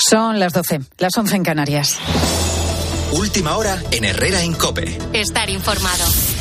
Son las 12, las 11 en Canarias. Última hora en Herrera en COPE. Estar informado.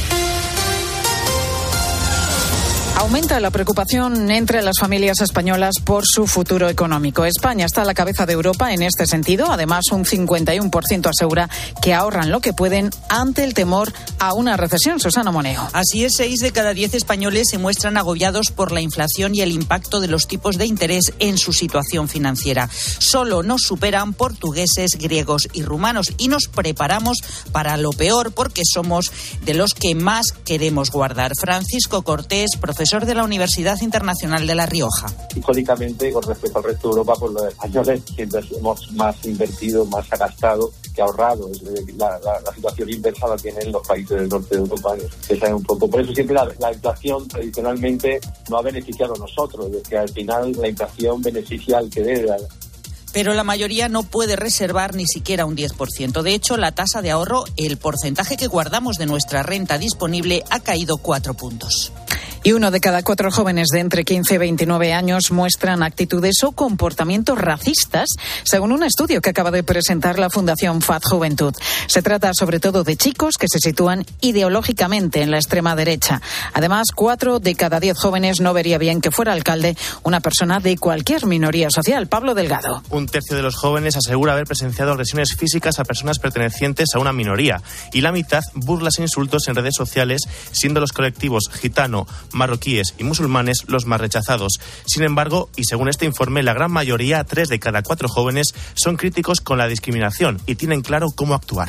Aumenta la preocupación entre las familias españolas por su futuro económico. España está a la cabeza de Europa en este sentido. Además, un 51% asegura que ahorran lo que pueden ante el temor a una recesión. Susana Moneo. Así es, 6 de cada 10 españoles se muestran agobiados por la inflación y el impacto de los tipos de interés en su situación financiera. Solo nos superan portugueses, griegos y rumanos y nos preparamos para lo peor porque somos de los que más queremos guardar. Francisco Cortés, profesor de la Universidad Internacional de La Rioja. Históricamente, con respecto al resto de Europa, pues los españoles siempre hemos más invertido, más gastado que ahorrado. La situación inversa la tienen los países del norte de Europa, que saben un poco. Por eso siempre la inflación tradicionalmente no ha beneficiado a nosotros, es que al final la inflación beneficia al que debe. Pero la mayoría no puede reservar ni siquiera un 10%. De hecho, la tasa de ahorro, el porcentaje que guardamos de nuestra renta disponible, ha caído 4 puntos. Y 1 de cada 4 jóvenes de entre 15 y 29 años muestran actitudes o comportamientos racistas, según un estudio que acaba de presentar la Fundación FAD Juventud. Se trata sobre todo de chicos que se sitúan ideológicamente en la extrema derecha. Además, 4 de cada 10 jóvenes no vería bien que fuera alcalde una persona de cualquier minoría social. Pablo Delgado. Un tercio de los jóvenes asegura haber presenciado agresiones físicas a personas pertenecientes a una minoría y la mitad burlas e insultos en redes sociales, siendo los colectivos gitano, marroquíes y musulmanes los más rechazados. Sin embargo, y según este informe, la gran mayoría, 3 de cada 4 jóvenes, son críticos con la discriminación y tienen claro cómo actuar.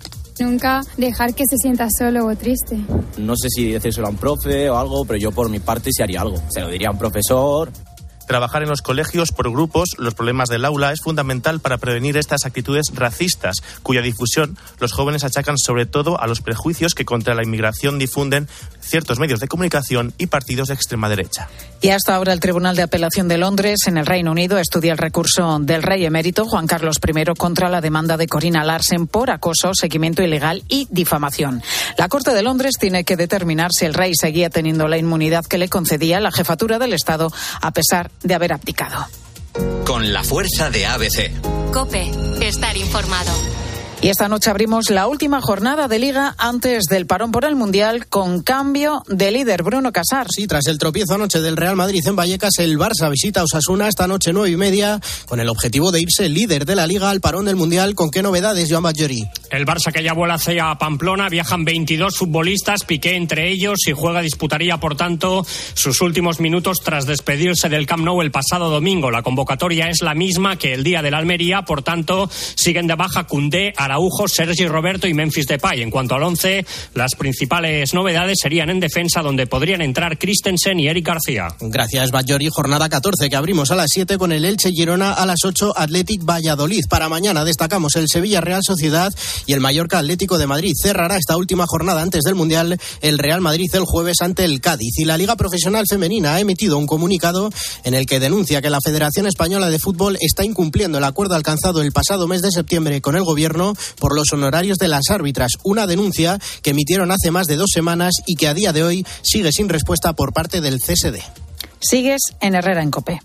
Nunca dejar que se sienta solo o triste. No sé si decírselo a un profe o algo, pero yo por mi parte sí haría algo. Se lo diría a un profesor. Trabajar en los colegios por grupos, los problemas del aula, es fundamental para prevenir estas actitudes racistas, cuya difusión los jóvenes achacan sobre todo a los prejuicios que contra la inmigración difunden ciertos medios de comunicación y partidos de extrema derecha. Y hasta ahora el Tribunal de Apelación de Londres, en el Reino Unido, estudia el recurso del rey emérito Juan Carlos I contra la demanda de Corina Larsen por acoso, seguimiento ilegal y difamación. La Corte de Londres tiene que determinar si el rey seguía teniendo la inmunidad que le concedía la jefatura del Estado a pesar de haber abdicado. Con la fuerza de ABC. COPE. Estar informado. Y esta noche abrimos la última jornada de Liga antes del parón por el Mundial con cambio de líder. Bruno Casar. Sí, tras el tropiezo anoche del Real Madrid en Vallecas, el Barça visita a Osasuna esta noche 9:30 con el objetivo de irse líder de la Liga al parón del Mundial. ¿Con qué novedades, Joan Batllori? El Barça, que ya vuela hacia Pamplona, viajan 22 futbolistas, Piqué entre ellos, y disputaría por tanto sus últimos minutos tras despedirse del Camp Nou el pasado domingo. La convocatoria es la misma que el día de la Almería, por tanto siguen de baja Koundé, Araujo, Sergi Roberto y Memphis Depay. En cuanto al 11, las principales novedades serían en defensa, donde podrían entrar Christensen y Eric García. Gracias, Batllori. Jornada 14 que abrimos a las 7 con el Elche Girona, a las 8 Athletic Valladolid. Para mañana destacamos el Sevilla Real Sociedad y el Mallorca Atlético de Madrid. Cerrará esta última jornada antes del Mundial el Real Madrid el jueves ante el Cádiz. Y la Liga Profesional Femenina ha emitido un comunicado en el que denuncia que la Federación Española de Fútbol está incumpliendo el acuerdo alcanzado el pasado mes de septiembre con el Gobierno por los honorarios de las árbitras. Una denuncia que emitieron hace más de 2 semanas y que a día de hoy sigue sin respuesta por parte del CSD. Sigues en Herrera en COPE.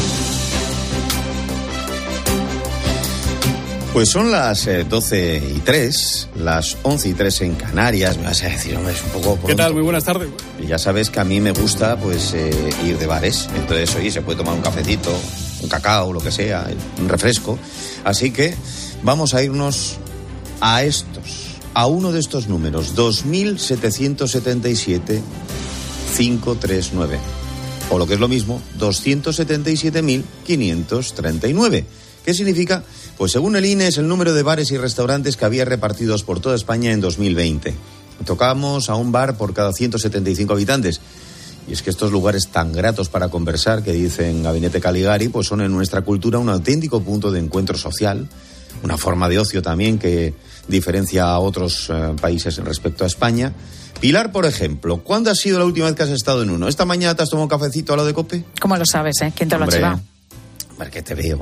Pues son las 12:03, las 11:03 en Canarias. Me vas a decir, hombre, es un poco pronto. ¿Qué tal? Muy buenas tardes. Y ya sabes que a mí me gusta pues ir de bares. Entonces, oye, se puede tomar un cafecito, un cacao, lo que sea, un refresco. Así que vamos a irnos a uno de estos números, 2777-539. O lo que es lo mismo, 277.539. ¿Qué significa? Pues según el INE es el número de bares y restaurantes que había repartidos por toda España en 2020. Tocamos a un bar por cada 175 habitantes. Y es que estos lugares tan gratos para conversar, que dicen Gabinete Caligari, pues son en nuestra cultura un auténtico punto de encuentro social, una forma de ocio también que diferencia a otros países respecto a España. Pilar, por ejemplo, ¿cuándo ha sido la última vez que has estado en uno? ¿Esta mañana te has tomado un cafecito a lo de COPE? ¿Cómo lo sabes, ¿Quién te lo ha chivado? Porque te veo.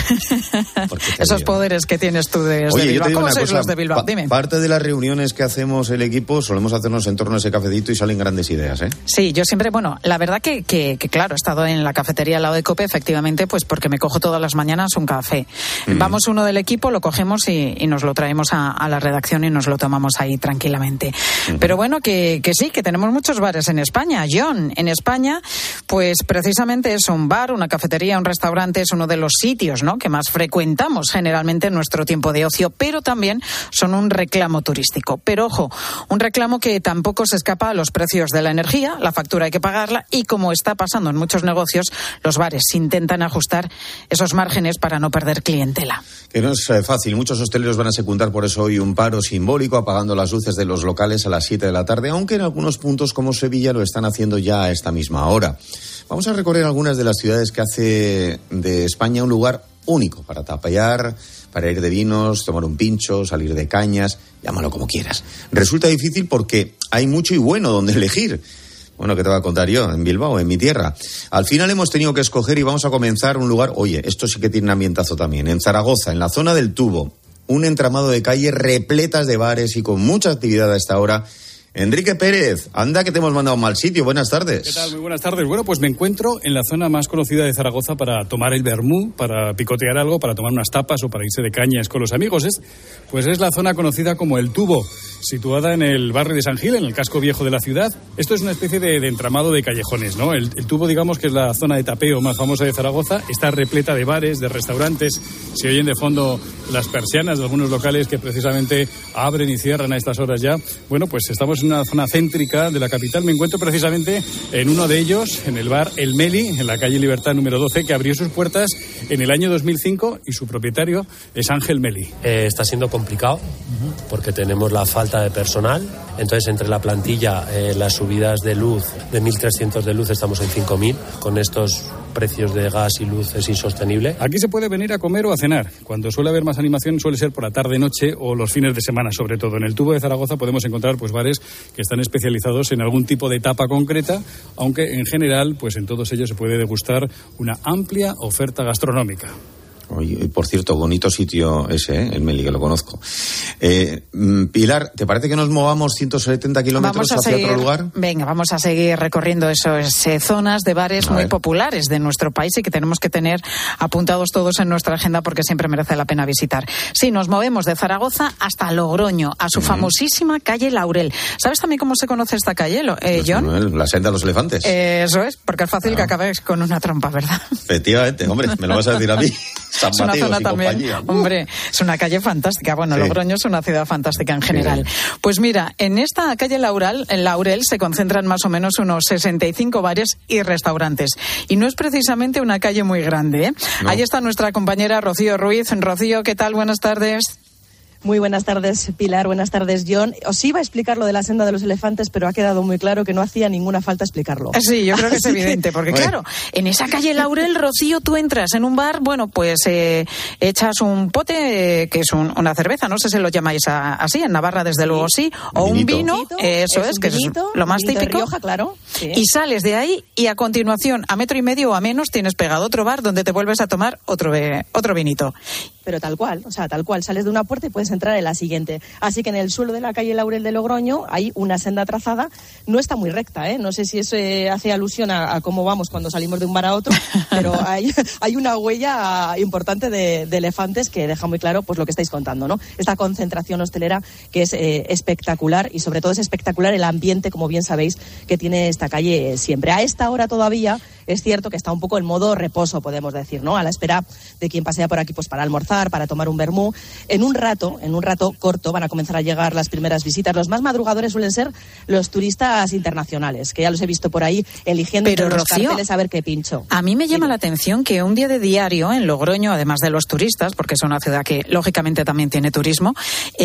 Esos poderes que tienes tú de Bilbao. ¿Cómo sois los de Bilbao? Dime. Parte de las reuniones que hacemos el equipo solemos hacernos en torno a ese cafecito y salen grandes ideas, ¿eh? Sí, yo siempre, la verdad que claro, he estado en la cafetería al lado de COPE, efectivamente, pues porque me cojo todas las mañanas un café. Vamos uno del equipo, lo cogemos y nos lo traemos a la redacción y nos lo tomamos ahí tranquilamente. Pero bueno, que sí, que tenemos muchos bares en España. John, en España, pues precisamente es un bar, una cafetería, un restaurante, es uno de los sitios, ¿no?, que más frecuentamos generalmente en nuestro tiempo de ocio, pero también son un reclamo turístico. Pero ojo, un reclamo que tampoco se escapa a los precios de la energía, la factura hay que pagarla y, como está pasando en muchos negocios, los bares intentan ajustar esos márgenes para no perder clientela. Que no es fácil. Muchos hosteleros van a secundar por eso hoy un paro simbólico, apagando las luces de los locales a las 7 de la tarde, aunque en algunos puntos como Sevilla lo están haciendo ya a esta misma hora. Vamos a recorrer algunas de las ciudades que hace de España un lugar único para tapear, para ir de vinos, tomar un pincho, salir de cañas, llámalo como quieras. Resulta difícil porque hay mucho y bueno donde elegir. Bueno, ¿qué te voy a contar yo? En Bilbao, en mi tierra. Al final hemos tenido que escoger y vamos a comenzar un lugar, oye, esto sí que tiene un ambientazo también, en Zaragoza, en la zona del Tubo. Un entramado de calles repletas de bares y con mucha actividad a esta hora. Enrique Pérez, anda que te hemos mandado a un mal sitio. Buenas tardes. ¿Qué tal? Muy buenas tardes. Bueno, pues me encuentro en la zona más conocida de Zaragoza para tomar el vermú, para picotear algo, para tomar unas tapas o para irse de cañas con los amigos. Es la zona conocida como El Tubo, situada en el barrio de San Gil, en el casco viejo de la ciudad. Esto es una especie de entramado de callejones, ¿no? El Tubo, digamos que es la zona de tapeo más famosa de Zaragoza. Está repleta de bares, de restaurantes. Se oyen de fondo las persianas de algunos locales que precisamente abren y cierran a estas horas ya. Bueno, pues estamos en una zona céntrica de la capital. Me encuentro precisamente en uno de ellos, en el bar El Meli, en la calle Libertad número 12, que abrió sus puertas en el año 2005 y su propietario es Ángel Meli. Está siendo complicado porque tenemos la falta de personal. Entonces, entre la plantilla, las subidas de luz, de 1.300 de luz estamos en 5.000. Con estos precios de gas y luz es insostenible. Aquí se puede venir a comer o a cenar. Cuando suele haber más animación suele ser por la tarde-noche o los fines de semana, sobre todo. En el Tubo de Zaragoza podemos encontrar pues bares que están especializados en algún tipo de etapa concreta, aunque en general pues en todos ellos se puede degustar una amplia oferta gastronómica. Oye, por cierto, bonito sitio ese, El Meli, que lo conozco. Pilar, ¿te parece que nos movamos 170 kilómetros hacia otro lugar? Venga, vamos a seguir recorriendo esas zonas de bares muy populares de nuestro país y que tenemos que tener apuntados todos en nuestra agenda porque siempre merece la pena visitar. Sí, nos movemos de Zaragoza hasta Logroño, a su famosísima calle Laurel. ¿Sabes también cómo se conoce esta calle, John? La senda de los elefantes. Eso es, porque es fácil que acabes con una trompa, ¿verdad? Efectivamente, hombre, me lo vas a decir a mí. Es una zona también, hombre, es una calle fantástica. Bueno, Logroño es una ciudad fantástica en general. Pues mira, en esta calle Laurel se concentran más o menos unos 65 bares y restaurantes. Y no es precisamente una calle muy grande, ¿eh? No. Ahí está nuestra compañera Rocío Ruiz. Rocío, ¿qué tal? Buenas tardes. Muy buenas tardes, Pilar. Buenas tardes, John. Os iba a explicar lo de la senda de los elefantes, pero ha quedado muy claro que no hacía ninguna falta explicarlo. Sí, yo creo que es evidente, porque claro, en esa calle Laurel, Rocío, tú entras en un bar, bueno, pues echas un pote, que es una cerveza, no sé si lo llamáis así, en Navarra desde luego sí, o un vino, eso es, que es lo más típico. De Rioja, claro. Sí. Y sales de ahí y a continuación, a metro y medio o a menos, tienes pegado otro bar donde te vuelves a tomar otro vinito. Pero tal cual, sales de una puerta y puedes entrar en la siguiente. Así que en el suelo de la calle Laurel de Logroño hay una senda trazada, no está muy recta, no sé si eso hace alusión a cómo vamos cuando salimos de un bar a otro, pero hay una huella importante de elefantes que deja muy claro pues lo que estáis contando, ¿no? Esta concentración hostelera que es espectacular y sobre todo es espectacular el ambiente, como bien sabéis, que tiene esta calle siempre. A esta hora todavía es cierto que está un poco en modo reposo, podemos decir, ¿no? A la espera de quien pasea por aquí pues para almorzar, para tomar un vermú. En un rato corto van a comenzar a llegar las primeras visitas. Los más madrugadores suelen ser los turistas internacionales, que ya los he visto por ahí eligiendo entre los carteles a ver qué pincho. A mí me llama la atención que un día de diario en Logroño, además de los turistas, porque es una ciudad que lógicamente también tiene turismo,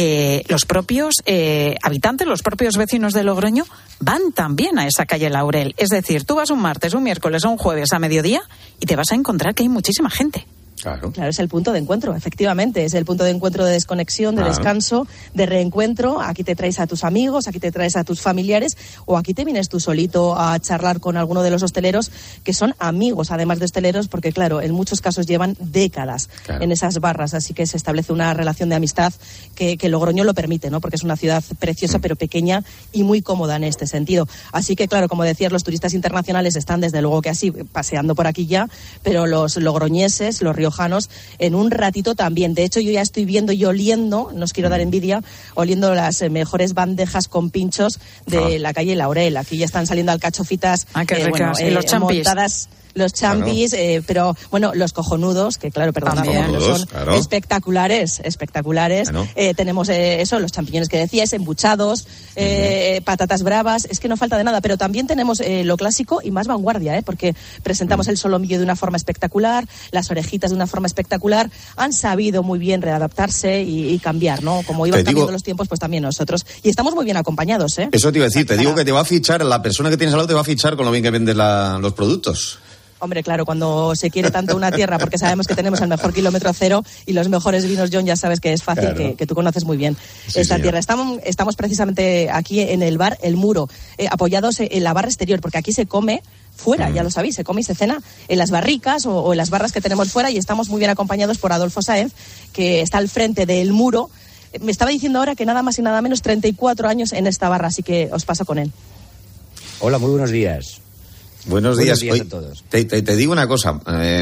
los propios habitantes, los propios vecinos de Logroño van también a esa calle Laurel. Es decir, tú vas un martes, un miércoles o un jueves a mediodía y te vas a encontrar que hay muchísima gente. Claro, es el punto de encuentro, efectivamente. Es el punto de encuentro de desconexión, de descanso, de reencuentro. Aquí te traes a tus amigos, aquí te traes a tus familiares, o aquí te vienes tú solito a charlar con alguno de los hosteleros que son amigos, además de hosteleros, porque claro, en muchos casos llevan décadas en esas barras, así que se establece una relación de amistad que Logroño lo permite, ¿no? Porque es una ciudad preciosa pero pequeña y muy cómoda en este sentido. Así que claro, como decías, los turistas internacionales están desde luego que así paseando por aquí ya, pero los logroñeses, los riojanos, en un ratito también. De hecho, yo ya estoy viendo y oliendo, no os quiero dar envidia, oliendo las mejores bandejas con pinchos de la calle Laurel. Aquí ya están saliendo alcachofitas los champis. Montadas. Los champis, pero bueno, los cojonudos, que claro, perdona, son espectaculares. Claro. Tenemos los champiñones que decías, embuchados, patatas bravas, es que no falta de nada, pero también tenemos lo clásico y más vanguardia, porque presentamos el solomillo de una forma espectacular, las orejitas de una forma espectacular, han sabido muy bien readaptarse y cambiar, ¿no? Como iban cambiando los tiempos, pues también nosotros. Y estamos muy bien acompañados, Eso te iba a decir, te digo que te va a fichar, la persona que tienes al lado te va a fichar con lo bien que vendes los productos. Hombre, claro, cuando se quiere tanto una tierra, porque sabemos que tenemos el mejor kilómetro cero y los mejores vinos, John, ya sabes que es fácil, que tú conoces muy bien esta tierra. Estamos precisamente aquí en el bar El Muro, apoyados en la barra exterior, porque aquí se come fuera, ya lo sabéis, se come y se cena en las barricas o en las barras que tenemos fuera, y estamos muy bien acompañados por Adolfo Sáenz, que está al frente del Muro. Me estaba diciendo ahora que nada más y nada menos 34 años en esta barra, así que os paso con él. Hola, muy buenos días. Buenos días a todos. Te digo una cosa,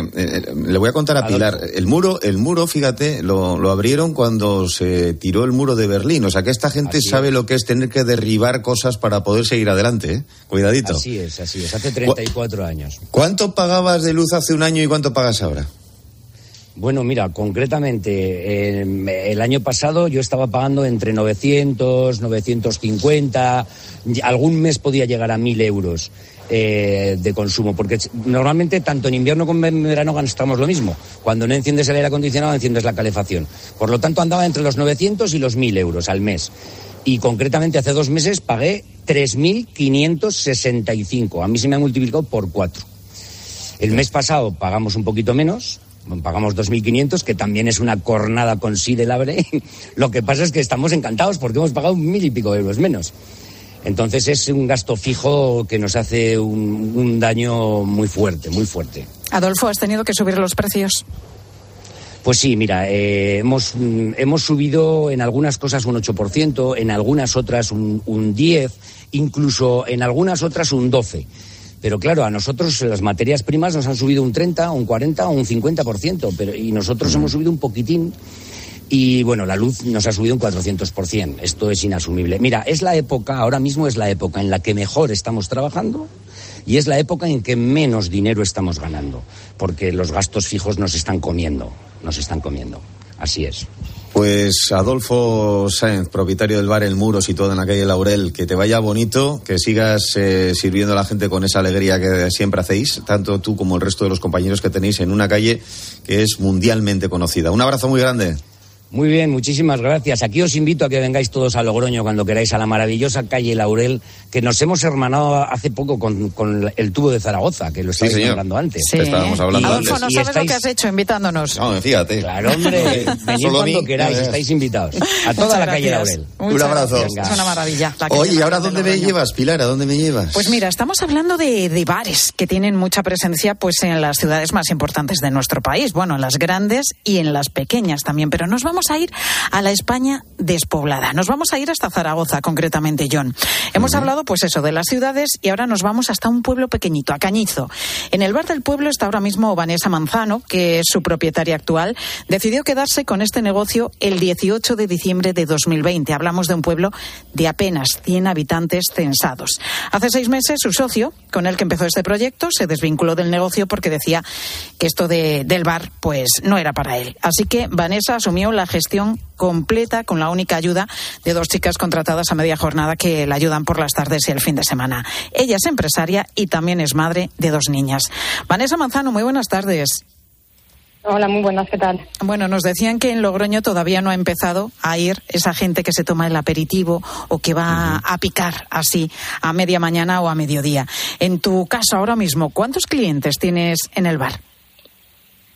le voy a contar a Pilar. El muro, fíjate, lo abrieron cuando se tiró el muro de Berlín. O sea que esta gente sabe lo que es tener que derribar cosas para poder seguir adelante, Cuidadito. Así es, hace 34 años. ¿Cuánto pagabas de luz hace un año y cuánto pagas ahora? Bueno, mira, concretamente, el año pasado yo estaba pagando entre 900, 950, algún mes podía llegar a 1.000 euros. De consumo, porque normalmente tanto en invierno como en verano gastamos lo mismo. Cuando no enciendes el aire acondicionado, enciendes la calefacción. Por lo tanto, andaba entre los 900 y los 1.000 euros al mes. Y concretamente hace 2 meses pagué 3.565. A mí se me ha multiplicado por 4. El mes pasado pagamos un poquito menos, pagamos 2.500, que también es una cornada considerable. Lo que pasa es que estamos encantados porque hemos pagado 1.000 y pico euros menos. Entonces es un gasto fijo que nos hace un daño muy fuerte, muy fuerte. Adolfo, ¿has tenido que subir los precios? Pues sí, mira, hemos subido en algunas cosas un 8%, en algunas otras un 10%, incluso en algunas otras un 12%. Pero claro, a nosotros las materias primas nos han subido un 30%, un 40% o un 50%, y nosotros hemos subido un poquitín. Y bueno, la luz nos ha subido un 400%. Esto es inasumible. Mira, ahora mismo es la época en la que mejor estamos trabajando y es la época en que menos dinero estamos ganando, porque los gastos fijos nos están comiendo. Así es. Pues Adolfo Sáenz, propietario del bar El Muro, situado en la calle Laurel, que te vaya bonito, que sigas sirviendo a la gente con esa alegría que siempre hacéis, tanto tú como el resto de los compañeros que tenéis en una calle que es mundialmente conocida. Un abrazo muy grande. Muy bien, muchísimas gracias. Aquí os invito a que vengáis todos a Logroño cuando queráis, a la maravillosa calle Laurel, que nos hemos hermanado hace poco con el tubo de Zaragoza, que lo estáis hablando antes. Sí. Estábamos hablando Adolfo, no sabes lo que has hecho invitándonos. No, fíjate. Claro, hombre, venid cuando queráis, estáis invitados. A toda la calle Laurel. Un abrazo. Es una maravilla. Oye, ¿y ahora dónde me llevas, Pilar? ¿A dónde me llevas? Pues mira, estamos hablando de bares que tienen mucha presencia pues en las ciudades más importantes de nuestro país. Bueno, en las grandes y en las pequeñas también. Pero nos vamos a ir a la España despoblada. Nos vamos a ir hasta Zaragoza, concretamente, John. Hemos hablado, pues eso, de las ciudades y ahora nos vamos hasta un pueblo pequeñito, a Cañizo. En el bar del pueblo está ahora mismo Vanessa Manzano, que es su propietaria actual. Decidió quedarse con este negocio el 18 de diciembre de 2020. Hablamos de un pueblo de apenas 100 habitantes censados. Hace 6 meses, su socio, con el que empezó este proyecto, se desvinculó del negocio porque decía que esto del bar, pues, no era para él. Así que Vanessa asumió la gestión completa con la única ayuda de 2 chicas contratadas a media jornada que la ayudan por las tardes y el fin de semana. Ella es empresaria y también es madre de 2 niñas. Vanessa Manzano, muy buenas tardes. Hola, muy buenas, ¿qué tal? Bueno, nos decían que en Logroño todavía no ha empezado a ir esa gente que se toma el aperitivo o que va a picar así a media mañana o a mediodía. En tu caso ahora mismo, ¿cuántos clientes tienes en el bar?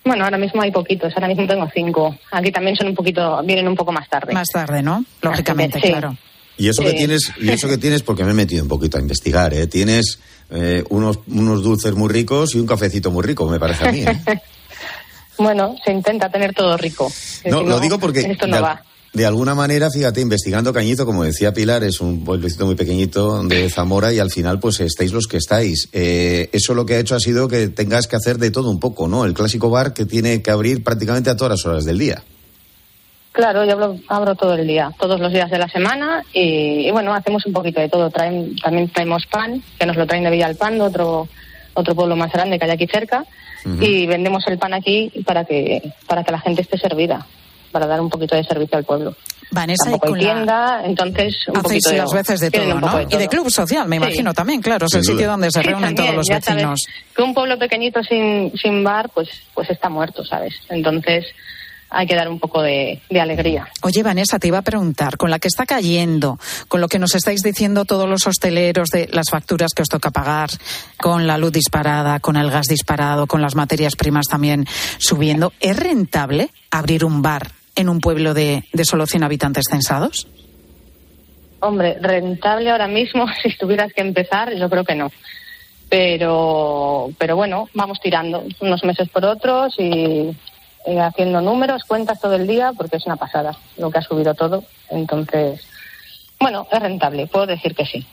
Bueno, ahora mismo hay poquitos, ahora mismo tengo 5. Aquí también vienen un poco más tarde. Más tarde, ¿no? Lógicamente, sí. Claro. Y eso que tienes, porque me he metido un poquito a investigar, tienes unos dulces muy ricos y un cafecito muy rico, me parece a mí. Bueno, se intenta tener todo rico. No, lo digo porque esto no va. De alguna manera, fíjate, investigando Cañizo, como decía Pilar, es un pueblecito muy pequeñito de Zamora y al final pues estáis los que estáis. Eso lo que ha hecho ha sido que tengas que hacer de todo un poco, ¿no? El clásico bar que tiene que abrir prácticamente a todas las horas del día. Claro, yo abro todo el día, todos los días de la semana y bueno, hacemos un poquito de todo. También traemos pan, que nos lo traen de Villalpando, otro pueblo más grande que hay aquí cerca, y vendemos el pan aquí para que la gente esté servida, para dar un poquito de servicio al pueblo. Vanessa, tampoco hay tienda, entonces un poquito de las veces de todo, ¿no? Y de club social, me imagino también, claro, es el sitio donde se reúnen todos los vecinos. Sabes, que un pueblo pequeñito sin bar, pues está muerto, ¿sabes? Entonces hay que dar un poco de alegría. Oye, Vanessa, te iba a preguntar, con la que está cayendo, con lo que nos estáis diciendo todos los hosteleros de las facturas que os toca pagar, con la luz disparada, con el gas disparado, con las materias primas también subiendo, ¿es rentable abrir un bar en un pueblo de solo 100 habitantes censados? Hombre, rentable ahora mismo, si tuvieras que empezar, yo creo que no. Pero bueno, vamos tirando unos meses por otros y haciendo números, cuentas todo el día, porque es una pasada lo que ha subido todo. Entonces, bueno, es rentable, puedo decir que sí.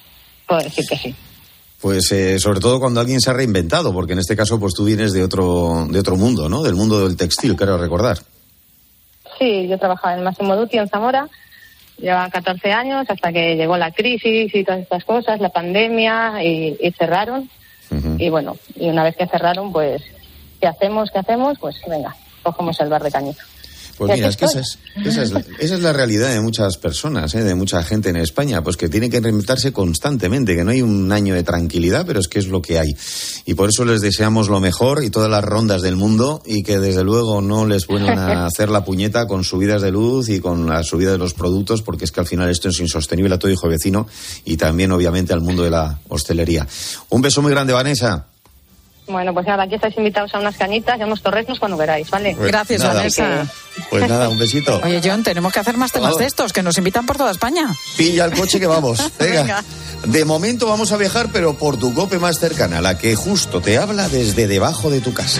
Pues sobre todo cuando alguien se ha reinventado, porque en este caso pues tú vienes de otro mundo, ¿no? Del mundo del textil, creo recordar. Sí, yo trabajaba en Massimo Dutti en Zamora, llevaba 14 años hasta que llegó la crisis y todas estas cosas, la pandemia y cerraron. Y bueno, y una vez que cerraron, pues, ¿qué hacemos? Pues venga, cogemos el bar de Cañizo. Pues mira, es que esa es la realidad de muchas personas, de mucha gente en España, pues que tienen que reinventarse constantemente, que no hay un año de tranquilidad, pero es que es lo que hay. Y por eso les deseamos lo mejor y todas las rondas del mundo y que desde luego no les vuelvan a hacer la puñeta con subidas de luz y con la subida de los productos, porque es que al final esto es insostenible a todo hijo vecino y también obviamente al mundo de la hostelería. Un beso muy grande, Vanessa. Bueno, pues nada, aquí estáis invitados a unas cañitas y a unos torreznos cuando queráis, ¿vale? Pues gracias, nada, Vanessa. Pues nada, un besito. Oye, John, tenemos que hacer más temas de estos, que nos invitan por toda España. Pilla el coche que vamos. Venga. De momento vamos a viajar, pero por tu COPE más cercana, la que justo te habla desde debajo de tu casa.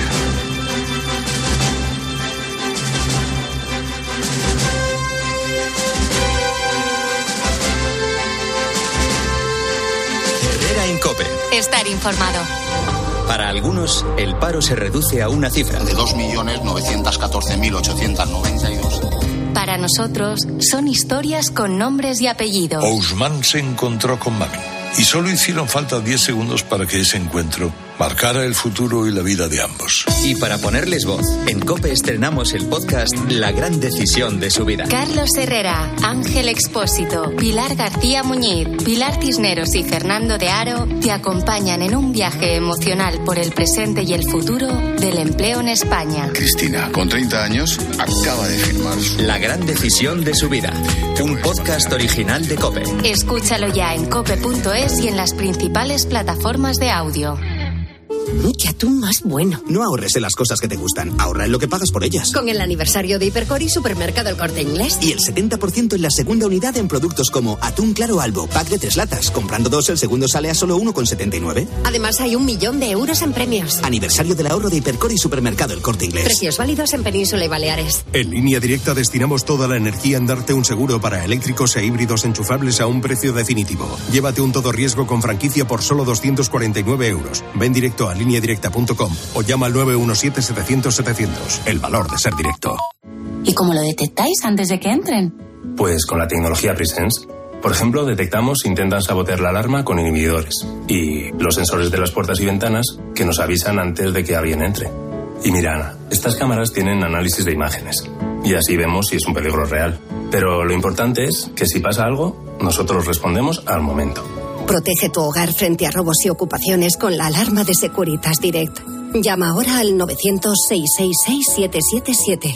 Herrera en COPE. Estar informado. Para algunos, el paro se reduce a una cifra. De 2.914.892. Para nosotros, son historias con nombres y apellidos. Ousmane se encontró con Mami y solo hicieron falta 10 segundos para que ese encuentro marcara el futuro y la vida de ambos. Y para ponerles voz, en COPE estrenamos el podcast La gran decisión de su vida. Carlos Herrera, Ángel Expósito, Pilar García Muñiz, Pilar Cisneros y Fernando de Haro te acompañan en un viaje emocional por el presente y el futuro del empleo en España. Cristina, con 30 años, acaba de firmar La gran decisión de su vida. Un podcast original de COPE. Escúchalo ya en cope.es y en las principales plataformas de audio. ¡Qué atún más bueno! No ahorres en las cosas que te gustan, ahorra en lo que pagas por ellas. Con el aniversario de Hipercor y Supermercado El Corte Inglés. Y el 70% en la segunda unidad en productos como atún claro Albo, pack de 3 latas. Comprando 2, el segundo sale a solo 1,79. Además hay 1 millón de euros en premios. Aniversario del ahorro de Hipercor y Supermercado El Corte Inglés. Precios válidos en Península y Baleares. En Línea Directa destinamos toda la energía en darte un seguro para eléctricos e híbridos enchufables a un precio definitivo. Llévate un todo riesgo con franquicia por solo 249 euros. Ven directo a lineadirecta.com o llama al 917-700-700. El valor de ser directo. ¿Y cómo lo detectáis antes de que entren? Pues con la tecnología Presence. Por ejemplo, detectamos si intentan sabotear la alarma con inhibidores y los sensores de las puertas y ventanas que nos avisan antes de que alguien entre. Y mira, Ana, estas cámaras tienen análisis de imágenes y así vemos si es un peligro real. Pero lo importante es que si pasa algo, nosotros respondemos al momento. Protege tu hogar frente a robos y ocupaciones con la alarma de Securitas Direct. Llama ahora al 900-666-777.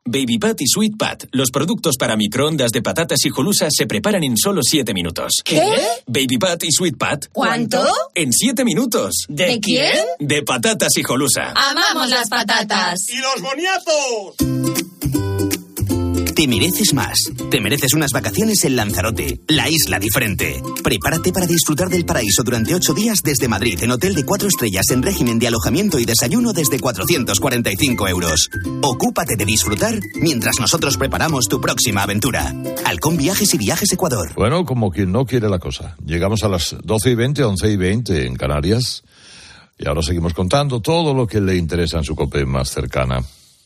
Baby Pat y Sweet Pat, los productos para microondas de patatas Hijolusa se preparan en solo 7 minutos. ¿Qué? Baby Pat y Sweet Pat. ¿Cuánto? En 7 minutos. ¿De quién? De patatas Hijolusa. ¡Amamos las patatas! ¡Y los boniatos! Te mereces más. Te mereces unas vacaciones en Lanzarote, la isla diferente. Prepárate para disfrutar del paraíso durante 8 días desde Madrid, en hotel de 4 estrellas en régimen de alojamiento y desayuno desde 445 euros. Ocúpate de disfrutar mientras nosotros preparamos tu próxima aventura. Halcón Viajes y Viajes Ecuador. Bueno, como quien no quiere la cosa. Llegamos a las 12:20, 11:20 en Canarias. Y ahora seguimos contando todo lo que le interesa en su COPE más cercana.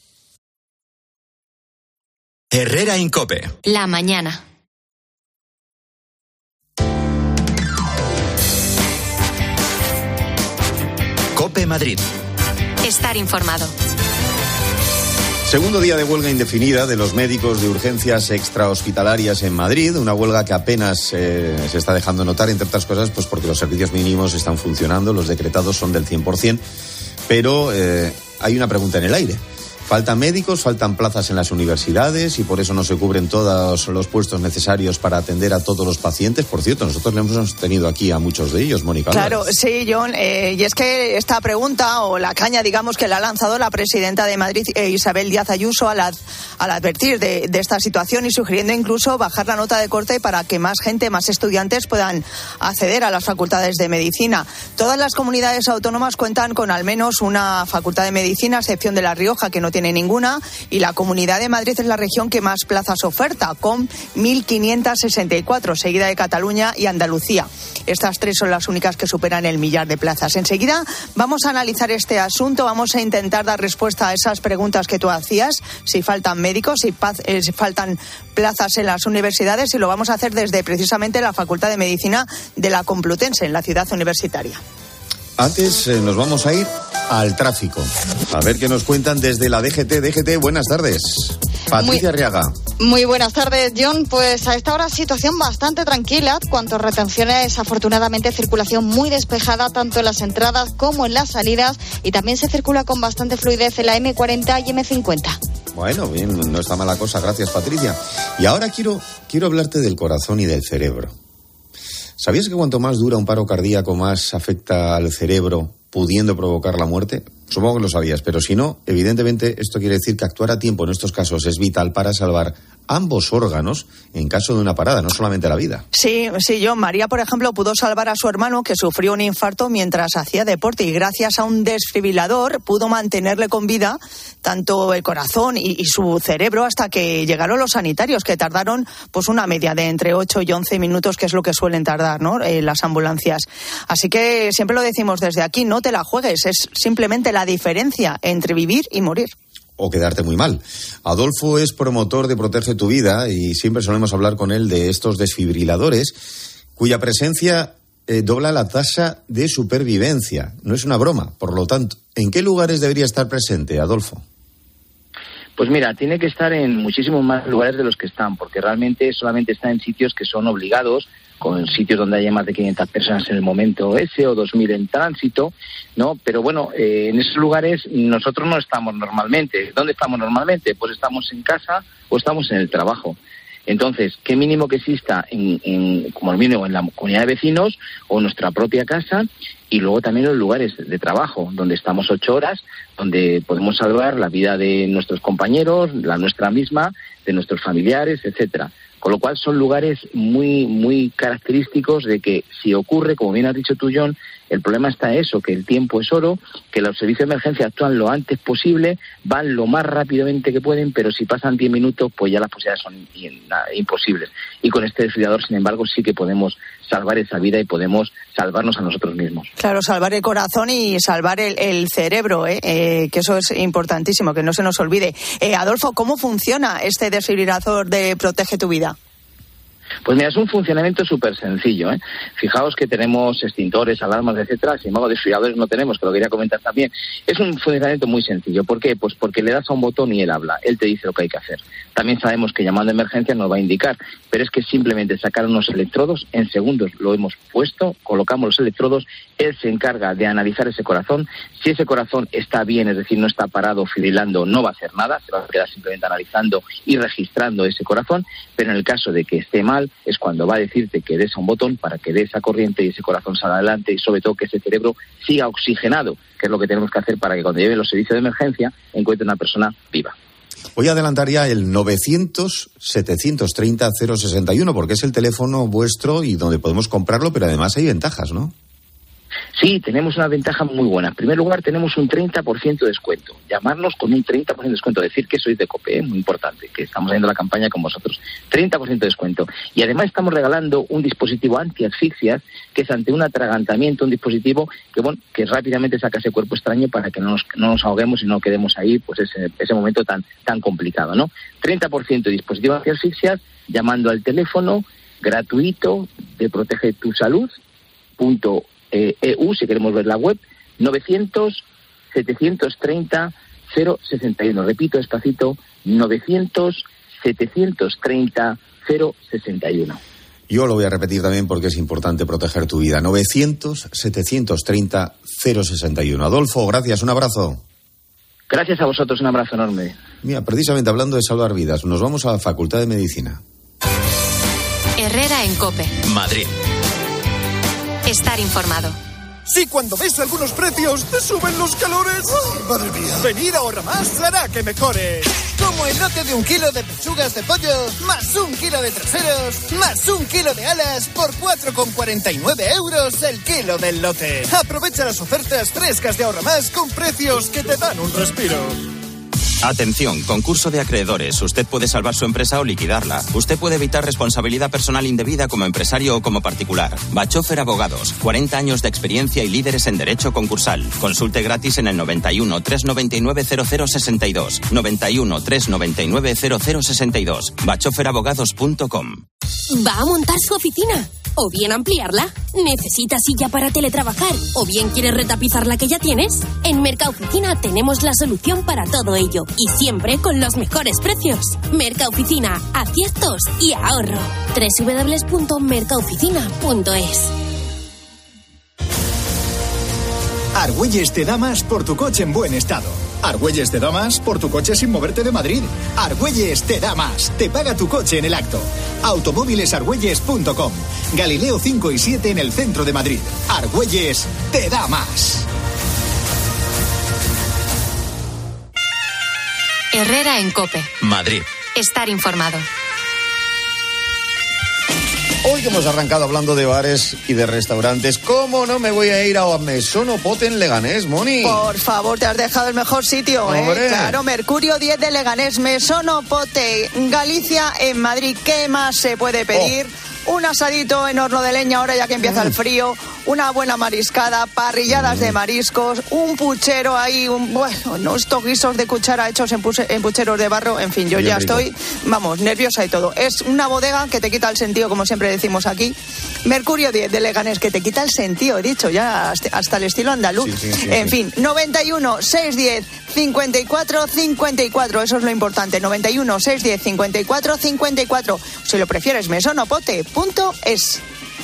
Herrera Incope. La mañana. COPE Madrid. Estar informado. Segundo día de huelga indefinida de los médicos de urgencias extrahospitalarias en Madrid, una huelga que apenas se está dejando notar, entre otras cosas, pues porque los servicios mínimos están funcionando, los decretados son del 100%, pero hay una pregunta en el aire. Faltan médicos, faltan plazas en las universidades y por eso no se cubren todos los puestos necesarios para atender a todos los pacientes. Por cierto, nosotros le hemos tenido aquí a muchos de ellos, Mónica. Claro, sí, John. Y es que esta pregunta, o la caña, digamos, que la ha lanzado la presidenta de Madrid, Isabel Díaz Ayuso, al advertir de esta situación y sugiriendo incluso bajar la nota de corte para que más gente, más estudiantes puedan acceder a las facultades de medicina. Todas las comunidades autónomas cuentan con al menos una facultad de medicina, a excepción de La Rioja, que no tiene ninguna, y la Comunidad de Madrid es la región que más plazas oferta, con 1.564, seguida de Cataluña y Andalucía. Estas tres son las únicas que superan el 1.000.000 de plazas. Enseguida vamos a analizar este asunto, vamos a intentar dar respuesta a esas preguntas que tú hacías, si faltan médicos, si faltan plazas en las universidades, y lo vamos a hacer desde precisamente la Facultad de Medicina de la Complutense, en la ciudad universitaria. Antes nos vamos a ir al tráfico. A ver qué nos cuentan desde la DGT. DGT, buenas tardes. Patricia Arriaga. Muy buenas tardes, John. Pues a esta hora situación bastante tranquila. Cuanto a retenciones, afortunadamente circulación muy despejada tanto en las entradas como en las salidas, y también se circula con bastante fluidez en la M40 y M50. Bueno, bien, no está mala cosa. Gracias, Patricia. Y ahora quiero hablarte del corazón y del cerebro. ¿Sabías que cuanto más dura un paro cardíaco, más afecta al cerebro, pudiendo provocar la muerte? Supongo que lo sabías, pero si no, evidentemente esto quiere decir que actuar a tiempo en estos casos es vital para salvar ambos órganos en caso de una parada, no solamente la vida. Sí, John. María, por ejemplo, pudo salvar a su hermano, que sufrió un infarto mientras hacía deporte, y gracias a un desfibrilador pudo mantenerle con vida tanto el corazón y su cerebro hasta que llegaron los sanitarios, que tardaron pues una media de entre 8 y 11 minutos, que es lo que suelen tardar, ¿no?, las ambulancias. Así que siempre lo decimos desde aquí, no te la juegues, es simplemente la diferencia entre vivir y morir. O quedarte muy mal. Adolfo es promotor de Protege tu Vida y siempre solemos hablar con él de estos desfibriladores cuya presencia dobla la tasa de supervivencia. No es una broma, por lo tanto. ¿En qué lugares debería estar presente, Adolfo? Pues mira, tiene que estar en muchísimos más lugares de los que están, porque realmente solamente está en sitios que son obligados, con sitios donde haya más de 500 personas en el momento ese o 2.000 en tránsito, ¿no? Pero bueno, en esos lugares nosotros no estamos normalmente. ¿Dónde estamos normalmente? Pues estamos en casa o estamos en el trabajo. Entonces, qué mínimo que exista como mínimo en la comunidad de vecinos o en nuestra propia casa, y luego también los lugares de trabajo, donde estamos 8 horas, donde podemos salvar la vida de nuestros compañeros, la nuestra misma, de nuestros familiares, etcétera. Con lo cual son lugares muy, muy característicos de que si ocurre, como bien has dicho tú, John, el problema está eso, que el tiempo es oro, que los servicios de emergencia actúan lo antes posible, van lo más rápidamente que pueden, pero si pasan 10 minutos, pues ya las posibilidades son imposibles. Y con este desfibrilador, sin embargo, sí que podemos salvar esa vida y podemos salvarnos a nosotros mismos. Claro, salvar el corazón y salvar el cerebro, que eso es importantísimo, que no se nos olvide. Adolfo, ¿cómo funciona este desfibrilador de Protege tu Vida? Pues mira, es un funcionamiento súper sencillo, ¿eh? Fijaos que tenemos extintores, alarmas, etcétera, sin embargo desfibriladores no tenemos, que lo quería comentar también. Es un funcionamiento muy sencillo. ¿Por qué? Pues porque le das a un botón y él habla, él te dice lo que hay que hacer. También sabemos que llamando a emergencia nos va a indicar, pero es que simplemente sacar unos electrodos, en segundos lo hemos puesto, colocamos los electrodos, él se encarga de analizar ese corazón. Si ese corazón está bien, es decir, no está parado, fibrilando, no va a hacer nada, se va a quedar simplemente analizando y registrando ese corazón, pero en el caso de que esté mal, es cuando va a decirte que des a un botón para que dé esa corriente y ese corazón salga adelante y sobre todo que ese cerebro siga oxigenado, que es lo que tenemos que hacer para que cuando lleguen los servicios de emergencia encuentre una persona viva. Voy a adelantar ya el 900-730-061, porque es el teléfono vuestro y donde podemos comprarlo, pero además hay ventajas, ¿no? Sí, tenemos una ventaja muy buena. En primer lugar, tenemos un 30% de descuento. Llamarnos con un 30% de descuento. Decir que sois de COPE, muy importante, que estamos haciendo la campaña con vosotros. 30% de descuento. Y además estamos regalando un dispositivo anti-asfixias, que es ante un atragantamiento, un dispositivo que, bueno, que rápidamente saca ese cuerpo extraño para que no nos ahoguemos y no quedemos ahí, pues ese momento tan complicado, ¿no? 30% de dispositivo anti-asfixias, llamando al teléfono gratuito de protegetusalud.eu, si queremos ver la web, 900-730-061. Repito despacito, 900-730-061. Yo lo voy a repetir también porque es importante proteger tu vida. 900-730-061. Adolfo, gracias, un abrazo. Gracias a vosotros, un abrazo enorme. Mira, precisamente hablando de salvar vidas, nos vamos a la Facultad de Medicina. Herrera en COPE. Madrid. Estar informado. Si cuando ves algunos precios te suben los calores. ¡Ay, madre mía! Venir a Ahorra Más hará que mejore. Como el lote de 1 kilo de pechugas de pollo, más 1 kilo de traseros, más 1 kilo de alas por 4,49 € el kilo del lote. Aprovecha las ofertas frescas de Ahorra Más con precios que te dan un respiro. Atención, concurso de acreedores. Usted puede salvar su empresa o liquidarla. Usted puede evitar responsabilidad personal indebida como empresario o como particular. Bachofer Abogados, 40 años de experiencia y líderes en derecho concursal. Consulte gratis en el 91 399 0062. 91 399 0062. bachoferabogados.com. ¿Va a montar su oficina? ¿O bien ampliarla? ¿Necesita silla para teletrabajar? ¿O bien quieres retapizar la que ya tienes? En Mercaoficina tenemos la solución para todo ello. Y siempre con los mejores precios. Mercaoficina, aciertos y ahorro. www.mercaoficina.es. Argüelles te da más por tu coche en buen estado. Argüelles te da más por tu coche sin moverte de Madrid. Argüelles te da más. Te paga tu coche en el acto. Automóvilesargüelles.com. Galileo 5 y 7 en el centro de Madrid. Argüelles te da más. Herrera en COPE. Madrid. Estar informado. Hoy que hemos arrancado hablando de bares y de restaurantes, ¿cómo no me voy a ir a Mesón o Pote en Leganés, Moni? Por favor, te has dejado el mejor sitio, ¿eh? Claro, Mercurio 10 de Leganés, Mesón o Pote, Galicia en Madrid. ¿Qué más se puede pedir? Un asadito en horno de leña ahora ya que empieza el frío, una buena mariscada, parrilladas de mariscos, un puchero ahí, estos guisos de cuchara hechos en pucheros de barro, en fin, yo bien ya rico. Estoy, nerviosa y todo. Es una bodega que te quita el sentido, como siempre decimos aquí. Mercurio 10 de Leganés, que te quita el sentido, he dicho ya, hasta el estilo andaluz. Sí, en fin, 91 610 54 54, eso es lo importante, 91 610 54 54. Si lo prefieres, mesonopote.es.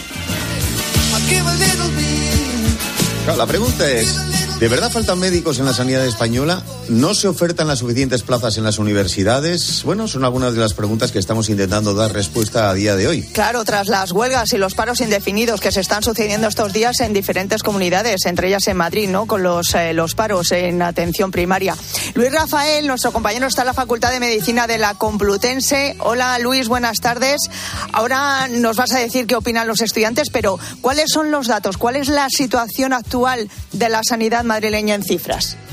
Claro, la pregunta es, ¿de verdad faltan médicos en la sanidad española? ¿No se ofertan las suficientes plazas en las universidades? Bueno, son algunas de las preguntas que estamos intentando dar respuesta a día de hoy. Claro, tras las huelgas y los paros indefinidos que se están sucediendo estos días en diferentes comunidades, entre ellas en Madrid, ¿no? Con los paros en atención primaria. Luis Rafael, nuestro compañero, está en la Facultad de Medicina de la Complutense. Hola, Luis, buenas tardes. Ahora nos vas a decir qué opinan los estudiantes, pero ¿cuáles son los datos? ¿Cuál es la situación actual de la sanidad madrileña en cifras?